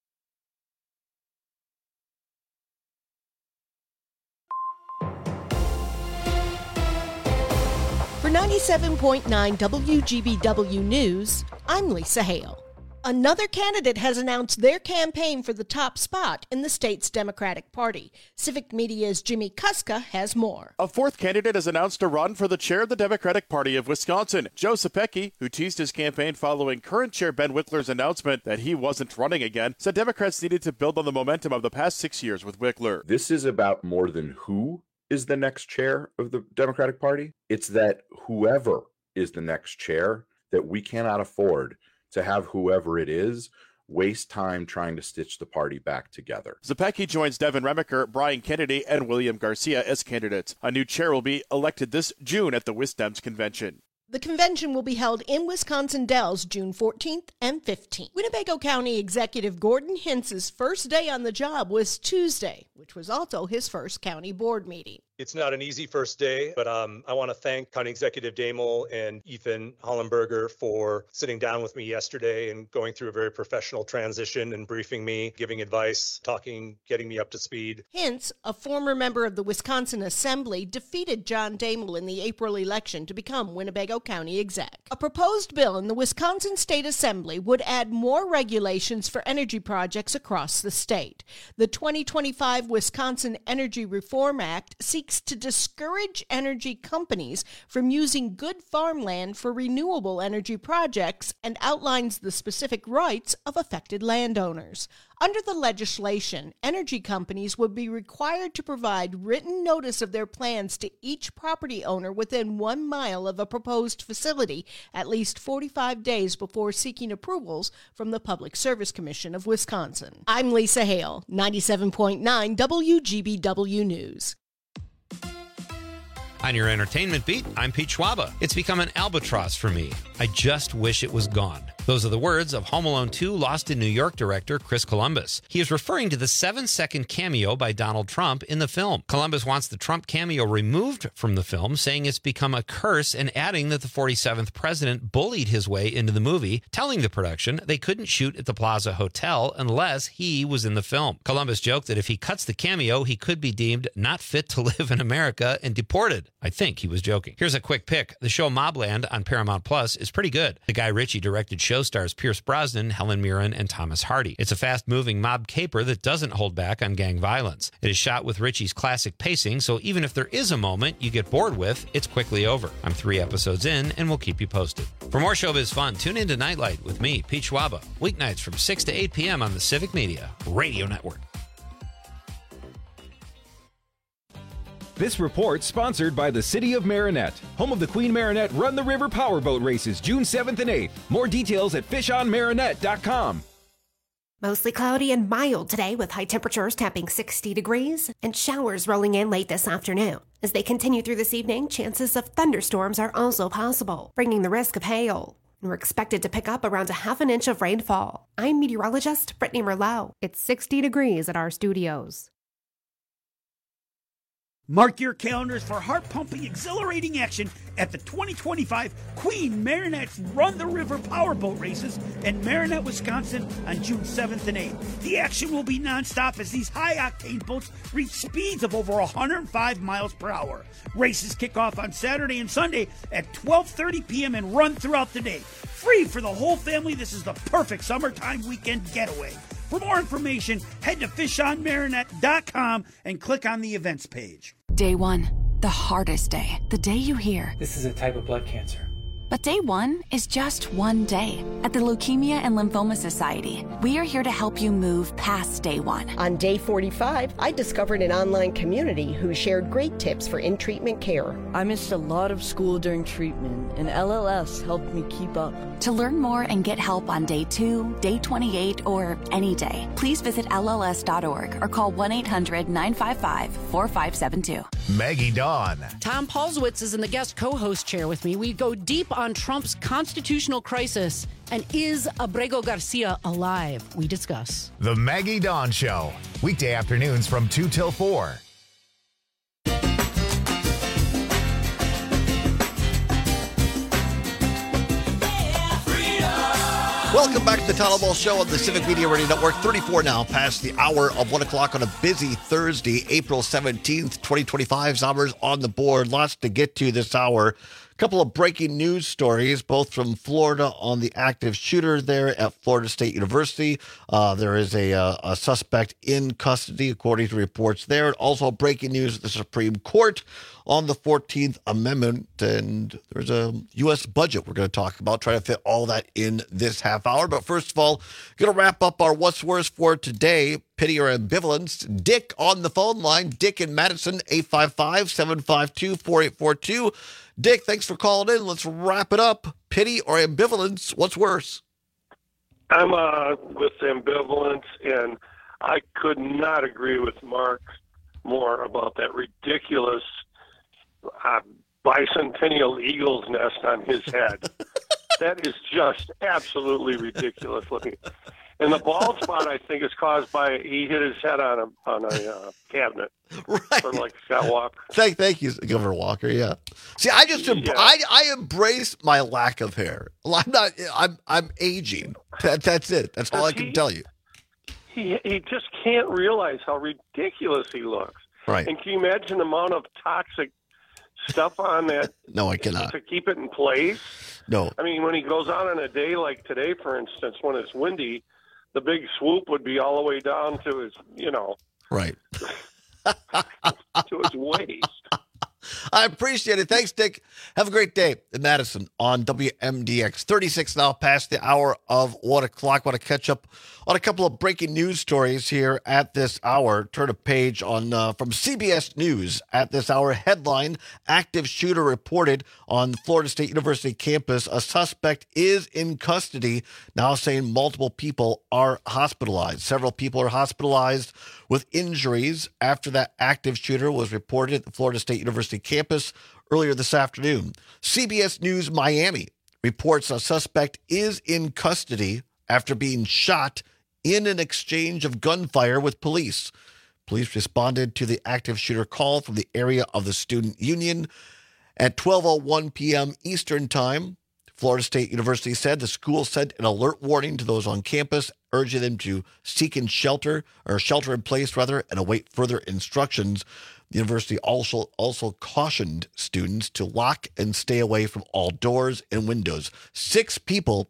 [SPEAKER 5] For ninety-seven point nine W G B W News, I'm Lisa Hale. Another candidate has announced their campaign for the top spot in the state's Democratic Party. Civic Media's Jimmy Kuska has more.
[SPEAKER 6] A fourth candidate has announced a run for the chair of the Democratic Party of Wisconsin. Joe Sapecki, who teased his campaign following current chair Ben Wickler's announcement that he wasn't running again, said Democrats needed to build on the momentum of the past six years with Wickler.
[SPEAKER 8] This is about more than who is the next chair of the Democratic Party. It's that whoever is the next chair, that we cannot afford to have whoever it is waste time trying to stitch the party back together.
[SPEAKER 6] Zapecki joins Devin Remiker, Brian Kennedy, and William Garcia as candidates. A new chair will be elected this June at the Wisdems Convention.
[SPEAKER 5] The convention will be held in Wisconsin Dells June fourteenth and fifteenth. Winnebago County Executive Gordon Hintz's first day on the job was Tuesday, which was also his first county board meeting.
[SPEAKER 24] It's not an easy first day, but um, I want to thank County Executive Damel and Ethan Hollenberger for sitting down with me yesterday and going through a very professional transition and briefing me, giving advice, talking, getting me up to speed.
[SPEAKER 5] Hintz, a former member of the Wisconsin Assembly, defeated John Damel in the April election to become Winnebago County exec. A proposed bill in the Wisconsin State Assembly would add more regulations for energy projects across the state. The twenty twenty-five Wisconsin Energy Reform Act seeks to discourage energy companies from using good farmland for renewable energy projects and outlines the specific rights of affected landowners. Under the legislation, energy companies would be required to provide written notice of their plans to each property owner within one mile of a proposed facility at least forty-five days before seeking approvals from the Public Service Commission of Wisconsin. I'm Lisa Hale, ninety-seven point nine W G B W News.
[SPEAKER 25] On your entertainment beat, I'm Pete Schwaba. It's become an albatross for me. I just wish it was gone. Those are the words of Home Alone two Lost in New York director Chris Columbus. He is referring to the seven-second cameo by Donald Trump in the film. Columbus wants the Trump cameo removed from the film, saying it's become a curse, and adding that the forty-seventh president bullied his way into the movie, telling the production they couldn't shoot at the Plaza Hotel unless he was in the film. Columbus joked that if he cuts the cameo, he could be deemed not fit to live in America and deported. I think he was joking. Here's a quick pick. The show Mobland on Paramount Plus is pretty good. The Guy Ritchie directed show stars Pierce Brosnan, Helen Mirren, and Thomas Hardy. It's a fast-moving mob caper that doesn't hold back on gang violence. It is shot with Ritchie's classic pacing, so even if there is a moment you get bored with, it's quickly over. I'm three episodes in, and we'll keep you posted. For more showbiz fun, tune in to Nightlight with me, Pete Schwaba, weeknights from six to eight p.m. on the Civic Media Radio Network.
[SPEAKER 26] This report sponsored by the City of Marinette, home of the Queen Marinette Run the River Powerboat Races, June seventh and eighth. More details at fish on marinette dot com.
[SPEAKER 10] Mostly cloudy and mild today with high temperatures tapping sixty degrees and showers rolling in late this afternoon. As they continue through this evening, chances of thunderstorms are also possible, bringing the risk of hail. We're expected to pick up around a half an inch of rainfall. I'm meteorologist Brittany Merlot. It's sixty degrees at our studios.
[SPEAKER 27] Mark your calendars for heart-pumping, exhilarating action at the twenty twenty-five Queen Marinette's Run the River Powerboat Races in Marinette, Wisconsin on June seventh and eighth. The action will be nonstop as these high-octane boats reach speeds of over one hundred five miles per hour. Races kick off on Saturday and Sunday at twelve thirty p.m. and run throughout the day. Free for the whole family, this is the perfect summertime weekend getaway. For more information, head to fish on marinette dot com and click on the events page.
[SPEAKER 28] Day one, the hardest day. The day you hear,
[SPEAKER 29] this is a type of blood cancer.
[SPEAKER 28] But day one is just one day. At the Leukemia and Lymphoma Society, we are here to help you move past day one.
[SPEAKER 3] On day forty-five, I discovered an online community who shared great tips for in-treatment care.
[SPEAKER 30] I missed a lot of school during treatment, and L L S helped me keep up.
[SPEAKER 28] To learn more and get help on day two, day twenty-eight, or any day, please visit L L S dot org or call one eight hundred nine five five four five seven two.
[SPEAKER 1] Maggie Dawn.
[SPEAKER 31] Tom Paulswitz is in the guest co-host chair with me. We go deep on Trump's constitutional crisis and is Abrego Garcia alive? We discuss.
[SPEAKER 1] The Maggie Dawn Show, weekday afternoons from two till four.
[SPEAKER 16] Welcome back to the Town Hall Show on the Civic Media Radio Network. thirty-four now past the hour of one o'clock on a busy Thursday, April seventeenth, twenty twenty-five. Zombers on the board. Lots to get to this hour. A couple of breaking news stories, both from Florida on the active shooter there at Florida State University. Uh, there is a, uh, a suspect in custody, according to reports there. Also, breaking news at the Supreme Court on the fourteenth Amendment. And there's a U S budget we're going to talk about, try to fit all that in this half hour. But first of all, going to wrap up our What's Worse for today. Pity or ambivalence. Dick on the phone line. Dick in Madison, eight five five, seven five two, four eight four two. Dick, thanks for calling in. Let's wrap it up. Pity or ambivalence, what's worse?
[SPEAKER 7] I'm uh, with ambivalence, and I could not agree with Mark more about that ridiculous uh, bicentennial eagle's nest on his head. That is just absolutely ridiculous looking. And the bald spot, I think, is caused by he hit his head on a on a uh, cabinet, right? Sort of like Scott Walker.
[SPEAKER 16] Thank, thank you, Governor Walker. Yeah. See, I just em-
[SPEAKER 7] Yeah.
[SPEAKER 16] I I embrace my lack of hair. I'm not. I'm I'm aging. That, that's it. That's all I can
[SPEAKER 7] he-
[SPEAKER 16] tell you.
[SPEAKER 7] He he just can't realize how ridiculous he looks.
[SPEAKER 16] Right.
[SPEAKER 7] And can you imagine the amount of toxic stuff on that
[SPEAKER 16] No, I cannot.
[SPEAKER 7] to keep it in place?
[SPEAKER 16] No.
[SPEAKER 7] I mean, when he goes out on a day like today, for instance, when it's windy, the big swoop would be all the way down to his, you know,
[SPEAKER 16] Right.
[SPEAKER 7] to his waist.
[SPEAKER 16] I appreciate it. Thanks, Dick. Have a great day in Madison on W M D X. thirty-six now past the hour of one o'clock. Want to catch up on a couple of breaking news stories here at this hour. Turn a page on uh, from C B S News at this hour. Headline, active shooter reported on the Florida State University campus. A suspect is in custody, now saying multiple people are hospitalized. Several people are hospitalized with injuries after that active shooter was reported at the Florida State University campus earlier this afternoon. C B S News Miami reports a suspect is in custody after being shot in an exchange of gunfire with police. Police responded to the active shooter call from the area of the Student Union at twelve oh one p.m. Eastern Time. Florida State University said the school sent an alert warning to those on campus, urging them to seek in shelter or shelter in place rather and await further instructions. The university also also cautioned students to lock and stay away from all doors and windows. Six people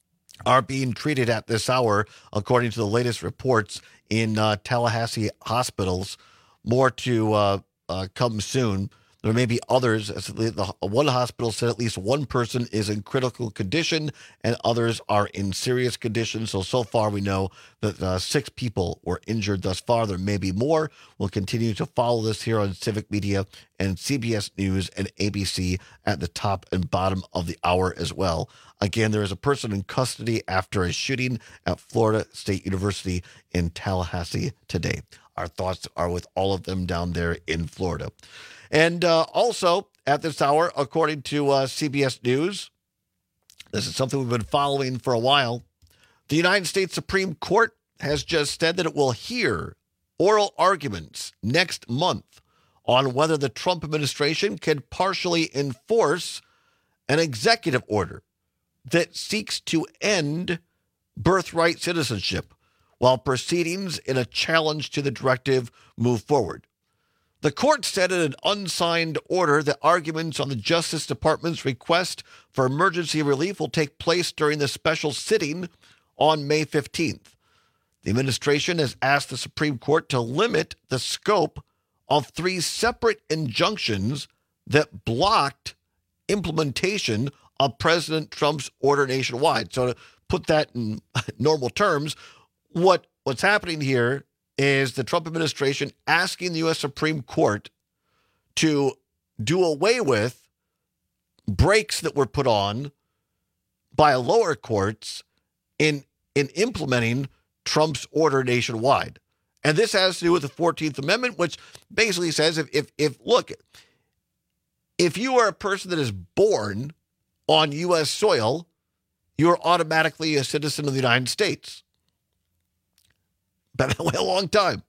[SPEAKER 16] are being treated at this hour, according to the latest reports in uh, Tallahassee hospitals. More to uh, uh, come soon. There may be others. As the, the one hospital said at least one person is in critical condition and others are in serious condition. So, so far we know that uh, six people were injured thus far. There may be more. We'll continue to follow this here on Civic Media and C B S News and A B C at the top and bottom of the hour as well. Again, there is a person in custody after a shooting at Florida State University in Tallahassee today. Our thoughts are with all of them down there in Florida. And uh, also at this hour, according to uh, C B S News, this is something we've been following for a while. The United States Supreme Court has just said that it will hear oral arguments next month on whether the Trump administration can partially enforce an executive order that seeks to end birthright citizenship while proceedings in a challenge to the directive move forward. The court said in an unsigned order that arguments on the Justice Department's request for emergency relief will take place during the special sitting on May fifteenth. The administration has asked the Supreme Court to limit the scope of three separate injunctions that blocked implementation of President Trump's order nationwide. So to put that in normal terms, what, what's happening here is the Trump administration asking the U S Supreme Court to do away with brakes that were put on by lower courts in, in implementing Trump's order nationwide. And this has to do with the fourteenth Amendment, which basically says if, if, if look, if you are a person that is born on U S soil, you are automatically a citizen of the United States. Been that way a long time.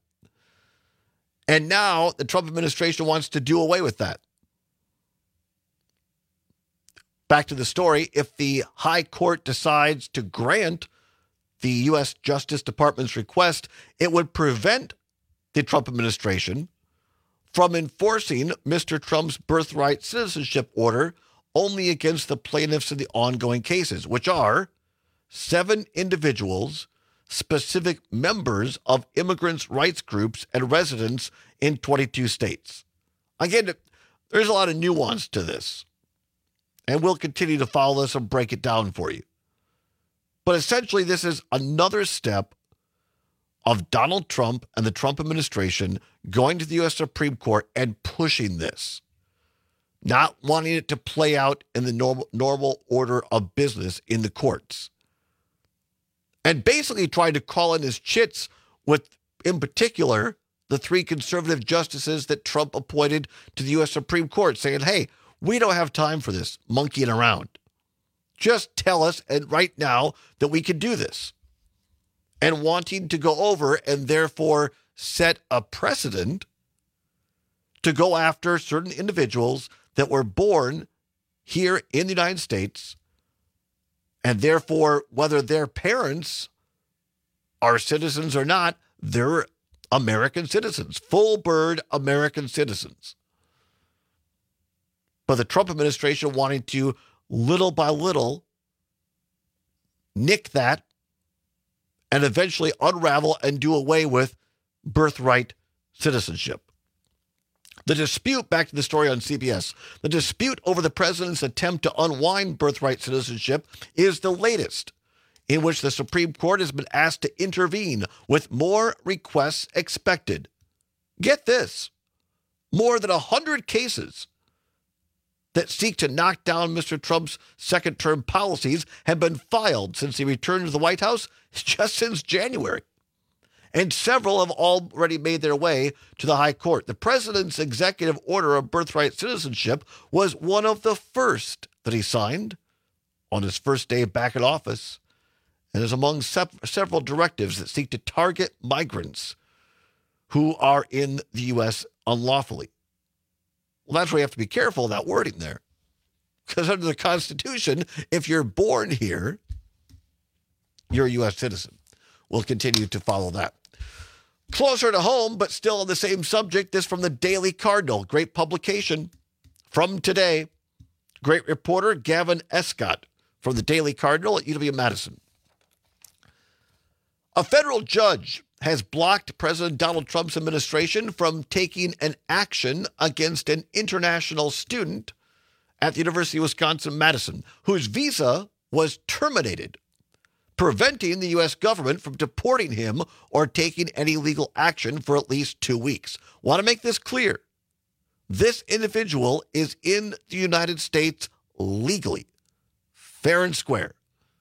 [SPEAKER 16] And now the Trump administration wants to do away with that.
[SPEAKER 23] back to the story, if the high court decides to grant the U S Justice Department's request, it would prevent the Trump administration from enforcing Mister Trump's birthright citizenship order only against the plaintiffs in the ongoing cases, which are seven individuals, specific members of immigrants' rights groups and residents in twenty-two states. Again, there's a lot of nuance to this, and we'll continue to follow this and break it down for you. But essentially, this is another step of Donald Trump and the Trump administration going to the U S Supreme Court and pushing this, not wanting it to play out in the normal, normal order of business in the courts, and basically trying to call in his chits with, in particular, the three conservative justices that Trump appointed to the U S Supreme Court, saying, hey, we don't have time for this monkeying around. Just tell us and right now that we can do this. And wanting to go over and therefore set a precedent to go after certain individuals that were born here in the United States, and therefore, whether their parents are citizens or not, they're American citizens, full-bird American citizens. But the Trump administration wanting to, little by little, nick that and eventually unravel and do away with birthright citizenship. The dispute, back to the story on C B S, the dispute over the president's attempt to unwind birthright citizenship is the latest, in which the Supreme Court has been asked to intervene with more requests expected. Get this, more than one hundred cases that seek to knock down Mister Trump's second-term policies have been filed since he returned to the White House just since January. And several have already made their way to the high court. The president's executive order of birthright citizenship was one of the first that he signed on his first day back in office, and is among se- several directives that seek to target migrants who are in the U S unlawfully. Well, that's why you have to be careful of that wording there. Because under the Constitution, if you're born here, you're a U S citizen. We'll continue to follow that. Closer to home, but still on the same subject, this from the Daily Cardinal. Great publication from today. Great reporter Gavin Escott from the Daily Cardinal at U W-Madison. A federal judge has blocked President Donald Trump's administration from taking an action against an international student at the University of Wisconsin-Madison whose visa was terminated, preventing the U S government from deporting him or taking any legal action for at least two weeks. Want to make this clear. This individual is in the United States legally, fair and square.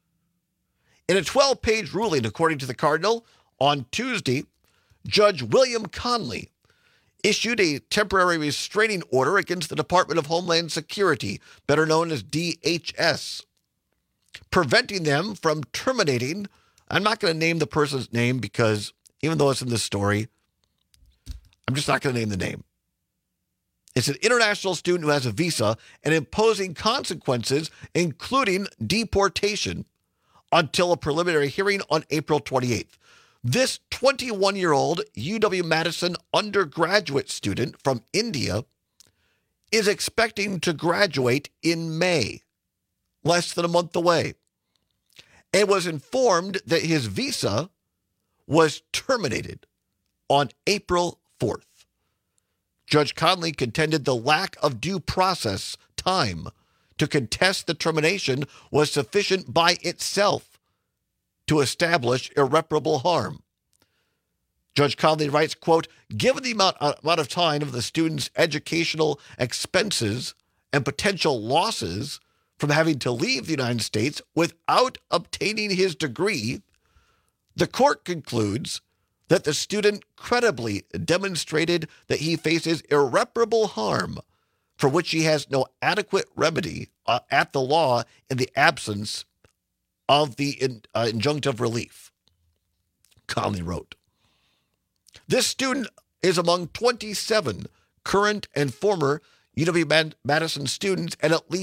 [SPEAKER 23] In a twelve-page ruling, according to the Cardinal, on Tuesday, Judge William Conley issued a temporary restraining order against the Department of Homeland Security, better known as D H S, preventing them from terminating. I'm not going to name the person's name because even though it's in this story, I'm just not going to name the name. It's an international student who has a visa and imposing consequences, including deportation, until a preliminary hearing on April twenty-eighth. This twenty-one-year-old U W-Madison undergraduate student from India is expecting to graduate in May, less than a month away, and was informed that his visa was terminated on April fourth. Judge Conley contended the lack of due process time to contest the termination was sufficient by itself to establish irreparable harm. Judge Conley writes, quote, given the amount, uh, amount of time of the student's educational expenses and potential losses from having to leave the United States without obtaining his degree, the court concludes that the student credibly demonstrated that he faces irreparable harm for which he has no adequate remedy uh, at the law in the absence of the in, uh, injunctive relief, Conley wrote. This student is among twenty-seven current and former U W-Madison students and at least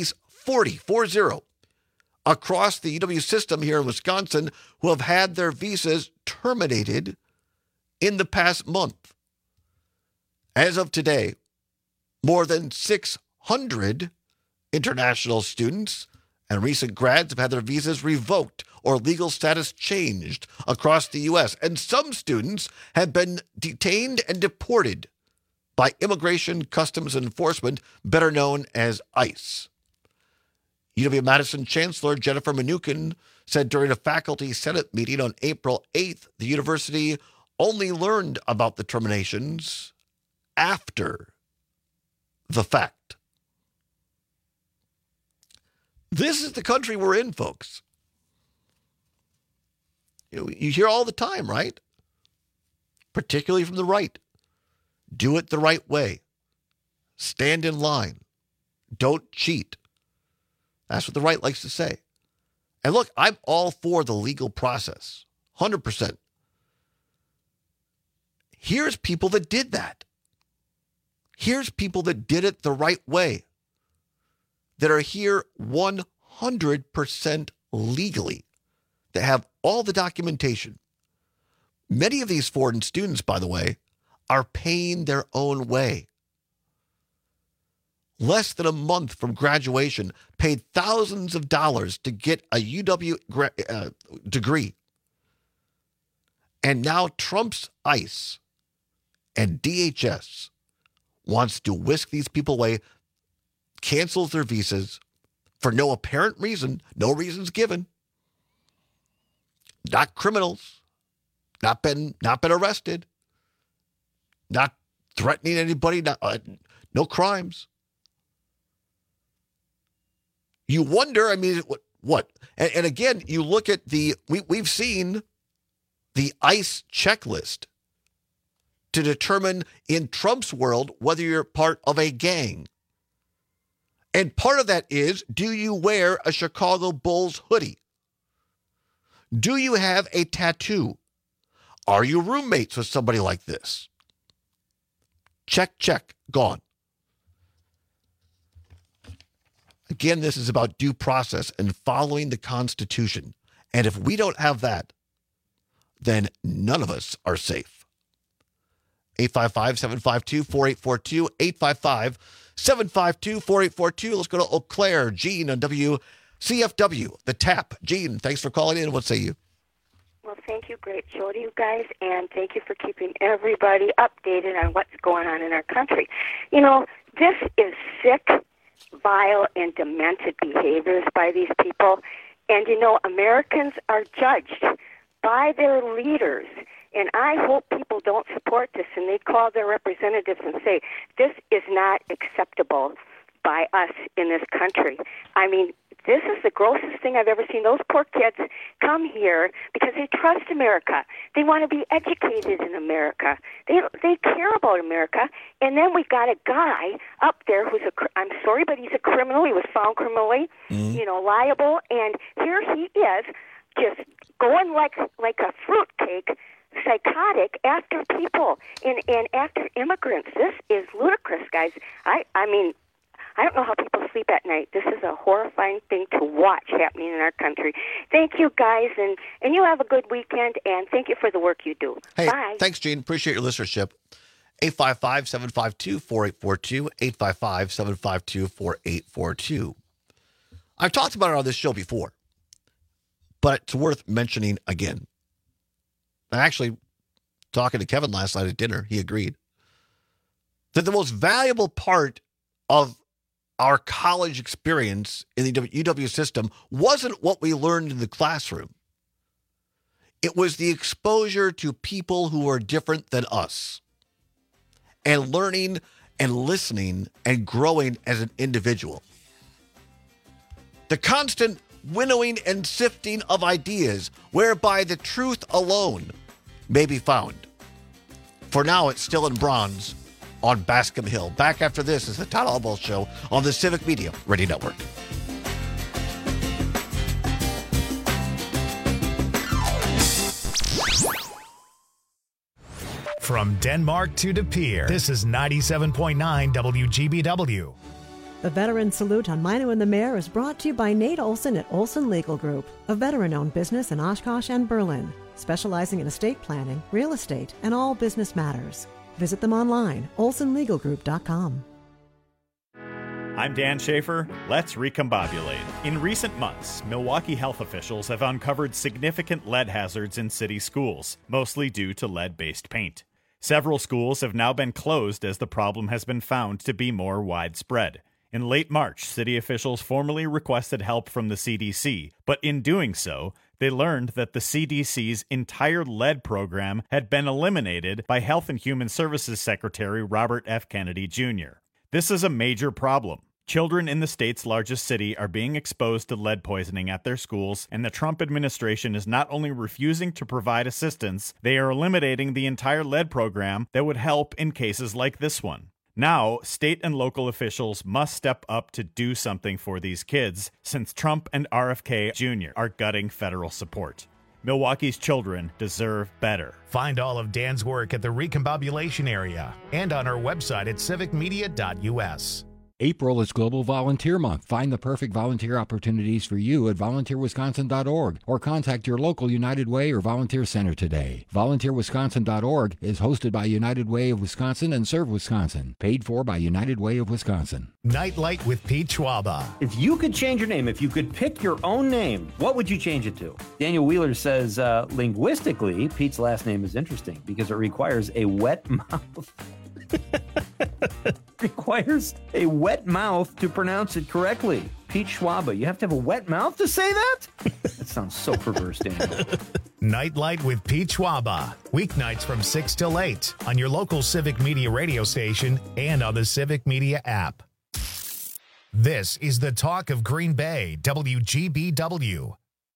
[SPEAKER 23] forty, four zero, across the U W system here in Wisconsin who have had their visas terminated in the past month. As of today, more than six hundred international students and recent grads have had their visas revoked or legal status changed across the U S, and some students have been detained and deported by Immigration Customs Enforcement, better known as ICE. U W-Madison Chancellor Jennifer Mnuchin said during a faculty senate meeting on April eighth, the university only learned about the terminations after the fact. This is the country we're in, folks. You know, you hear all the time, right? Particularly from the right. Do it the right way. Stand in line. Don't cheat. That's what the right likes to say. And look, I'm all for the legal process. one hundred percent. Here's people that did that. Here's people that did it the right way. That are here one hundred percent legally. That have all the documentation. Many of these foreign students, by the way, are paying their own way. Less than a month from graduation, paid thousands of dollars to get a U W gra- uh, degree. And now Trump's ICE and D H S wants to whisk these people away, cancels their visas for no apparent reason, no reasons given. Not criminals, not been not been arrested, not threatening anybody, not, uh, no crimes. You wonder, I mean, what? what? And, and again, you look at the, we, we've seen the ICE checklist to determine in Trump's world whether you're part of a gang. And part of that is, do you wear a Chicago Bulls hoodie? Do you have a tattoo? Are you roommates with somebody like this? Check, check, gone. Again, this is about due process and following the Constitution. And if we don't have that, then none of us are safe. eight five five, seven five two, four eight four two, eight five five, seven five two, four eight four two. Let's go to Eau Claire. Gene on W C F W, The Tap. Gene, thanks for calling in. What say you?
[SPEAKER 9] Well, thank you. Great show to you guys, and thank you for keeping everybody updated on what's going on in our country. You know, this is sick, vile, and demented behaviors by these people. And, you know, Americans are judged by their leaders. And I hope people don't support this and they call their representatives and say, this is not acceptable by us in this country. I mean, this is the grossest thing I've ever seen. Those poor kids come here because they trust America. They want to be educated in America. They they care about America. And then we got a guy up there who's a, I'm sorry, but he's a criminal. He was found criminally, mm-hmm. you know, liable. And here he is just going like like a fruitcake, psychotic after people and, and after immigrants. This is ludicrous, guys. I, I mean, I don't know how people sleep at night. This is a horrifying thing to watch happening in our country. Thank you, guys, and, and you have a good weekend, and thank you for the work you do.
[SPEAKER 23] Hey,
[SPEAKER 9] Bye.
[SPEAKER 23] Thanks, Gene. Appreciate your listenership. eight five five, seven five two, four eight four two, eight five five, seven five two, four eight four two. I've talked about it on this show before, but it's worth mentioning again. I'm actually talking to Kevin last night at dinner. He agreed that the most valuable part of our college experience in the U W system wasn't what we learned in the classroom. It was the exposure to people who are different than us and learning and listening and growing as an individual. The constant winnowing and sifting of ideas whereby the truth alone may be found. For now, it's still in bronze on Bascom Hill. Back after this is the Todd Albaugh Show on the Civic Media Radio Network.
[SPEAKER 1] From Denmark to De Pere, this is ninety-seven point nine W G B W.
[SPEAKER 11] The Veteran Salute on Mino and the Mayor is brought to you by Nate Olson at Olson Legal Group, a veteran-owned business in Oshkosh and Berlin, specializing in estate planning, real estate, and all business matters. Visit them online, olson legal group dot com.
[SPEAKER 12] I'm Dan Schaefer. Let's recombobulate. In recent months, Milwaukee health officials have uncovered significant lead hazards in city schools, mostly due to lead-based paint. Several schools have now been closed as the problem has been found to be more widespread. In late March, city officials formally requested help from the C D C, but in doing so, they learned that the C D C's entire lead program had been eliminated by Health and Human Services Secretary Robert F. Kennedy Junior This is a major problem. Children in the state's largest city are being exposed to lead poisoning at their schools, and the Trump administration is not only refusing to provide assistance, they are eliminating the entire lead program that would help in cases like this one. Now, state and local officials must step up to do something for these kids, since Trump and R F K Junior are gutting federal support. Milwaukee's children deserve better.
[SPEAKER 1] Find all of Dan's work at the Recombobulation Area and on our website at civic media dot u s.
[SPEAKER 13] April is Global Volunteer Month. Find the perfect volunteer opportunities for you at volunteer wisconsin dot org or contact your local United Way or Volunteer Center today. volunteer wisconsin dot org is hosted by United Way of Wisconsin and Serve Wisconsin. Paid for by United Way of Wisconsin.
[SPEAKER 1] Nightlight with Pete Schwaba.
[SPEAKER 14] If you could change your name, if you could pick your own name, what would you change it to? Daniel Wheeler says, uh, linguistically, Pete's last name is interesting because it requires a wet mouth. requires a wet mouth to pronounce it correctly. Pete Schwaba, you have to have a wet mouth to say that? That sounds so perverse, Daniel.
[SPEAKER 1] Nightlight with Pete Schwaba. Weeknights from six till eight on your local Civic Media radio station and on the Civic Media app. This is the Talk of Green Bay, W G B W.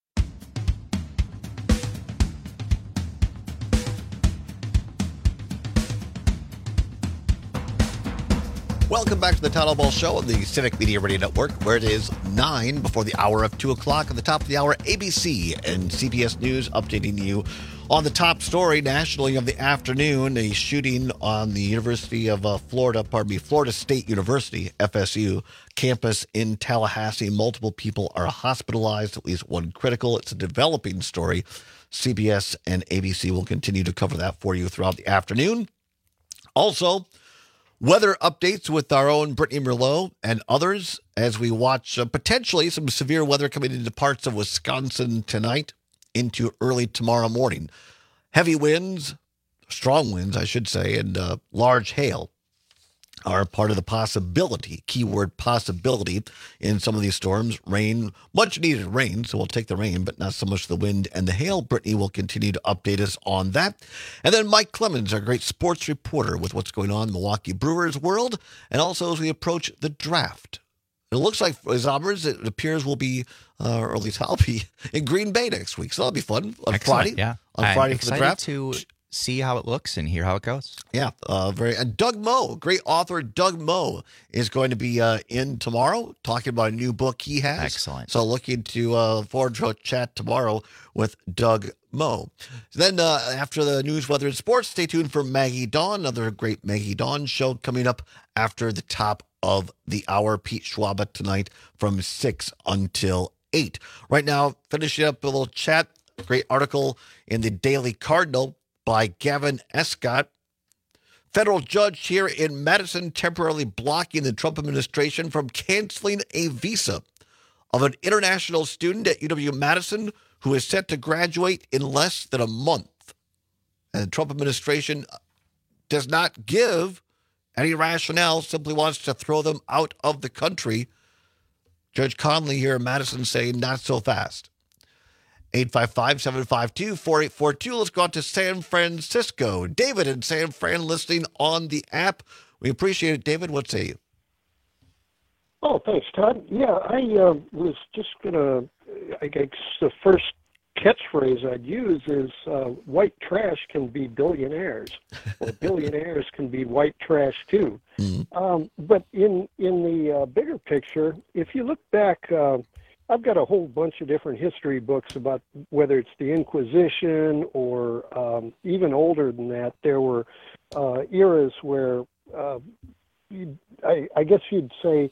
[SPEAKER 16] Welcome back to the Town Ball Show on the Civic Media Radio Network, where it is nine before the hour of two o'clock. At the top of the hour, A B C and C B S News updating you on the top story nationally of the afternoon, a shooting on the University of uh, Florida, pardon me, Florida State University, F S U, campus in Tallahassee. Multiple people are hospitalized, at least one critical. It's a developing story. C B S and A B C will continue to cover that for you throughout the afternoon. Also, weather updates with our own Brittany Merlot and others as we watch uh, potentially some severe weather coming into parts of Wisconsin tonight into early tomorrow morning. Heavy winds, strong winds, I should say, and uh, large hail are part of the possibility, keyword possibility, in some of these storms. Rain, much needed rain, so we'll take the rain, but not so much the wind and the hail. Brittany will continue to update us on that. And then Mike Clemens, our great sports reporter, with what's going on in the Milwaukee Brewers world, and also as we approach the draft. It looks like, as Zombers, it appears we'll be, uh, or at least I'll be, in Green Bay next week, so that'll be fun. On
[SPEAKER 17] Excellent,
[SPEAKER 16] Friday,
[SPEAKER 17] yeah.
[SPEAKER 16] on
[SPEAKER 17] I'm
[SPEAKER 16] Friday for the draft.
[SPEAKER 17] to see how it looks and hear how it goes.
[SPEAKER 16] Yeah, uh, very. And Doug Moe, great author Doug Moe, is going to be uh, in tomorrow talking about a new book he has.
[SPEAKER 17] Excellent.
[SPEAKER 16] So looking to uh, forward to a chat tomorrow with Doug Moe. Then uh, after the news, weather, and sports, stay tuned for Maggie Dawn, another great Maggie Dawn show coming up after the top of the hour. Pete Schwaba tonight from six until eight. Right now, finishing up a little chat. Great article in the Daily Cardinal by Gavin Escott. Federal judge here in Madison temporarily blocking the Trump administration from canceling a visa of an international student at U W-Madison who is set to graduate in less than a month. And the Trump administration does not give any rationale, simply wants to throw them out of the country. Judge Conley here in Madison saying not so fast. eight five five, seven five two, four eight four two. Let's go out to San Francisco. David in San Fran listening on the app. We appreciate it, David. What say you?
[SPEAKER 7] Oh, thanks, Todd. Yeah, I uh, was just going to, I guess the first catchphrase I'd use is uh, white trash can be billionaires, or billionaires can be white trash too. Mm-hmm. Um, but in, in the uh, bigger picture, if you look back, uh, I've got a whole bunch of different history books about whether it's the Inquisition or um, even older than that. There were uh, eras where uh, I, I guess you'd say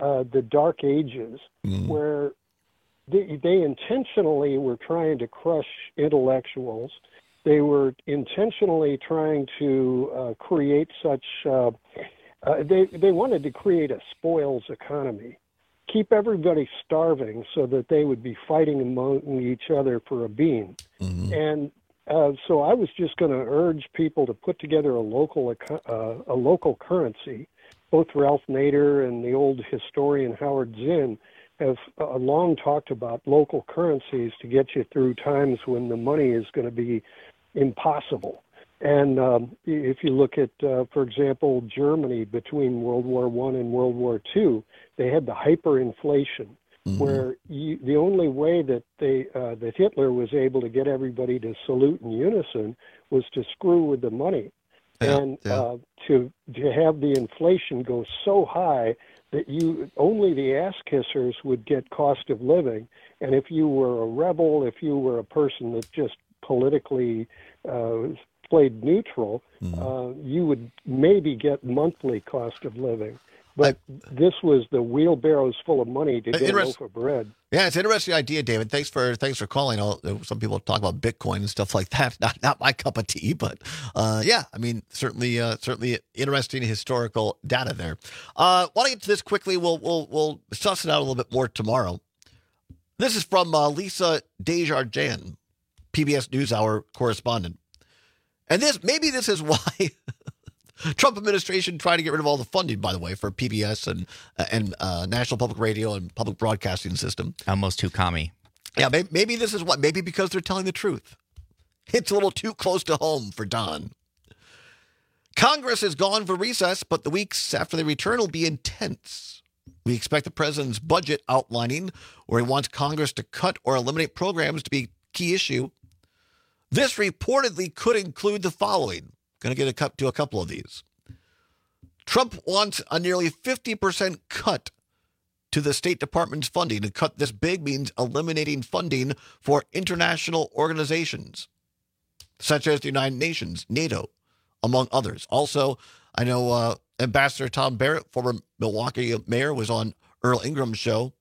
[SPEAKER 2] uh, the Dark Ages, mm. where they, they intentionally were trying to crush intellectuals. They were intentionally trying to uh, create such, uh, uh, they, they wanted to create a spoils economy, keep everybody starving so that they would be fighting among each other for a bean. Mm-hmm. And uh, so I was just going to urge people to put together a local, uh, a local currency. Both Ralph Nader and the old historian Howard Zinn have uh, long talked about local currencies to get you through times when the money is going to be impossible. And um, if you look at, uh, for example, Germany between World War One and World War Two, they had the hyperinflation, mm-hmm. where you, the only way that they uh, that Hitler was able to get everybody to salute in unison was to screw with the money. Yeah, and yeah. Uh, to to have the inflation go so high that you only the ass kissers would get cost of living, and if you were a rebel, if you were a person that just politically uh, played neutral, mm-hmm. uh, you would maybe get monthly cost of living. But I, this was the wheelbarrows full of money to get a loaf of bread.
[SPEAKER 16] Yeah, it's an interesting idea, David. Thanks for thanks for calling. I'll, some people talk about Bitcoin and stuff like that. Not not my cup of tea, but uh, yeah, I mean certainly uh, certainly interesting historical data there. Uh, want to get to this quickly? We'll we'll we'll suss it out a little bit more tomorrow. This is from uh, Lisa Desjardins, P B S NewsHour correspondent, and this maybe this is why. Trump administration trying to get rid of all the funding, by the way, for P B S and uh, and uh, National Public Radio and Public Broadcasting System.
[SPEAKER 17] Almost too commie.
[SPEAKER 16] Yeah, maybe, maybe this is what. Maybe because they're telling the truth. It's a little too close to home for Don. Congress is gone for recess, but the weeks after they return will be intense. We expect the president's budget outlining, where he wants Congress to cut or eliminate programs, to be a key issue. This reportedly could include the following. Going to get a cut to a couple of these. Trump wants a nearly fifty percent cut to the State Department's funding. To cut this big means eliminating funding for international organizations, such as the United Nations, NATO, among others. Also, I know uh, Ambassador Tom Barrett, former Milwaukee mayor, was on Earl Ingram's show.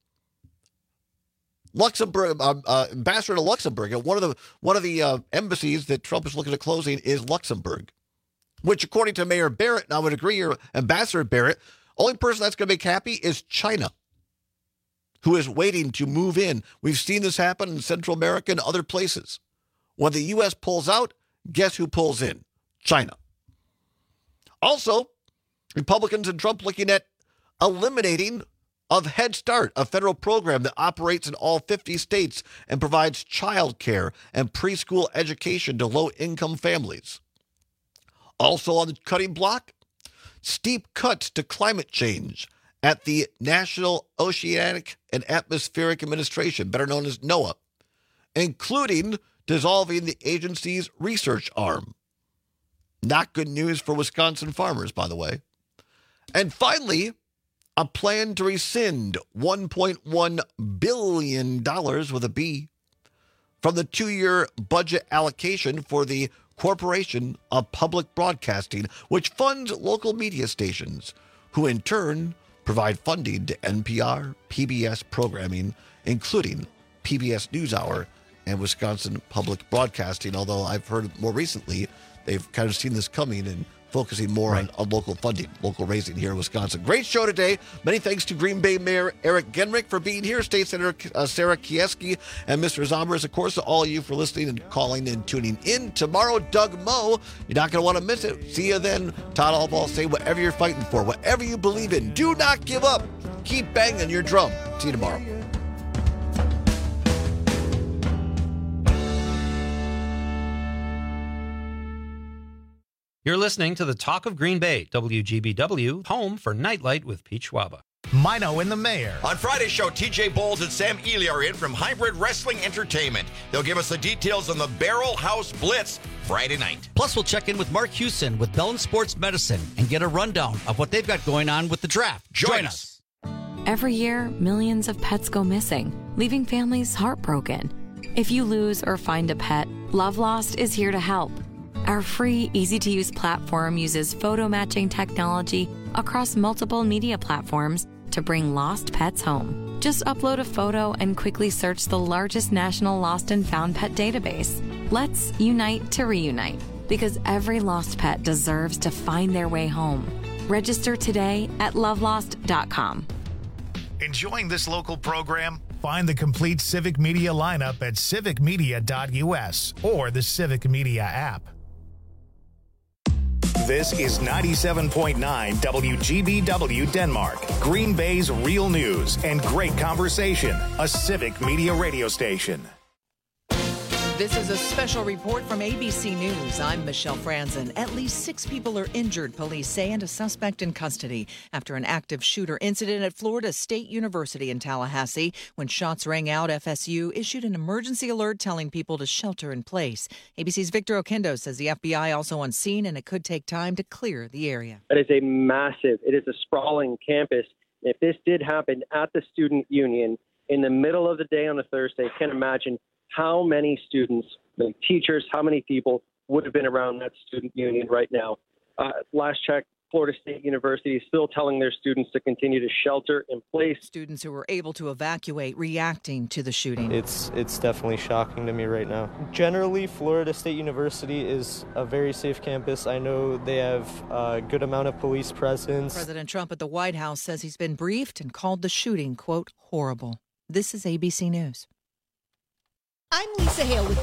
[SPEAKER 16] Luxembourg, uh, uh, ambassador to Luxembourg. One of the one of the uh, embassies that Trump is looking at closing is Luxembourg, which, according to Mayor Barrett, and I would agree, or Ambassador Barrett, only person that's going to make happy is China, who is waiting to move in. We've seen this happen in Central America and other places. When the U S pulls out, guess who pulls in? China. Also, Republicans and Trump looking at eliminating of Head Start, a federal program that operates in all fifty states and provides child care and preschool education to low-income families. Also on the cutting block, steep cuts to climate change at the National Oceanic and Atmospheric Administration, better known as NOAA, including dissolving the agency's research arm. Not good news for Wisconsin farmers, by the way. And finally, a plan to rescind one point one billion dollars with a B from the two-year budget allocation for the Corporation of Public Broadcasting, which funds local media stations, who in turn provide funding to N P R, P B S programming, including P B S NewsHour and Wisconsin Public Broadcasting, although I've heard more recently they've kind of seen this coming and focusing more right. on, on local funding, local raising here in Wisconsin. Great show today. Many thanks to Green Bay Mayor Eric Genrich for being here, State Senator uh, Sarah Kieski, and Mister Zombers, of course, to all of you for listening and calling and tuning in. Tomorrow, Doug Moe. You're not going to want to miss it. See you then. Todd Albaugh, say whatever you're fighting for, whatever you believe in. Do not give up. Keep banging your drum. See you tomorrow.
[SPEAKER 25] You're listening to the Talk of Green Bay, W G B W, home for Nightlight with Pete Schwaba.
[SPEAKER 1] Mino and the Mayor.
[SPEAKER 4] On Friday's show, T J Bowles and Sam Ely are in from Hybrid Wrestling Entertainment. They'll give us the details on the Barrel House Blitz Friday night.
[SPEAKER 6] Plus, we'll check in with Mark Hewson with Bell and Sports Medicine and get a rundown of what they've got going on with the draft.
[SPEAKER 4] Join,
[SPEAKER 6] Join
[SPEAKER 4] us.
[SPEAKER 6] us.
[SPEAKER 8] Every year, millions of pets go missing, leaving families heartbroken. If you lose or find a pet, Love Lost is here to help. Our free, easy-to-use platform uses photo matching technology across multiple media platforms to bring lost pets home. Just upload a photo and quickly search the largest national lost and found pet database. Let's unite to reunite, because every lost pet deserves to find their way home. Register today at love lost dot com.
[SPEAKER 1] Enjoying this local program? Find the complete Civic Media lineup at civic media dot u s or the Civic Media app. This is ninety-seven point nine W G B W Denmark, Green Bay's real news and great conversation, a Civic Media radio station.
[SPEAKER 5] This is a special report from A B C News. I'm Michelle Franzen. At least six people are injured, police say, and a suspect in custody after an active shooter incident at Florida State University in Tallahassee. When shots rang out, F S U issued an emergency alert telling people to shelter in place. A B C's Victor Oquendo says the F B I also on scene, and it could take time to clear the area.
[SPEAKER 10] It is a massive, it is a sprawling campus. If this did happen at the student union in the middle of the day on a Thursday, I can't imagine how many students, like teachers, how many people would have been around that student union right now. Uh, last check, Florida State University is still telling their students to continue to shelter in place.
[SPEAKER 5] Students who were able to evacuate reacting to the shooting.
[SPEAKER 15] It's it's definitely shocking to me right now. Generally, Florida State University is a very safe campus. I know they have a good amount of police presence.
[SPEAKER 5] President Trump at the White House says he's been briefed and called the shooting, quote, horrible. This is A B C News.
[SPEAKER 18] I'm Lisa Hale with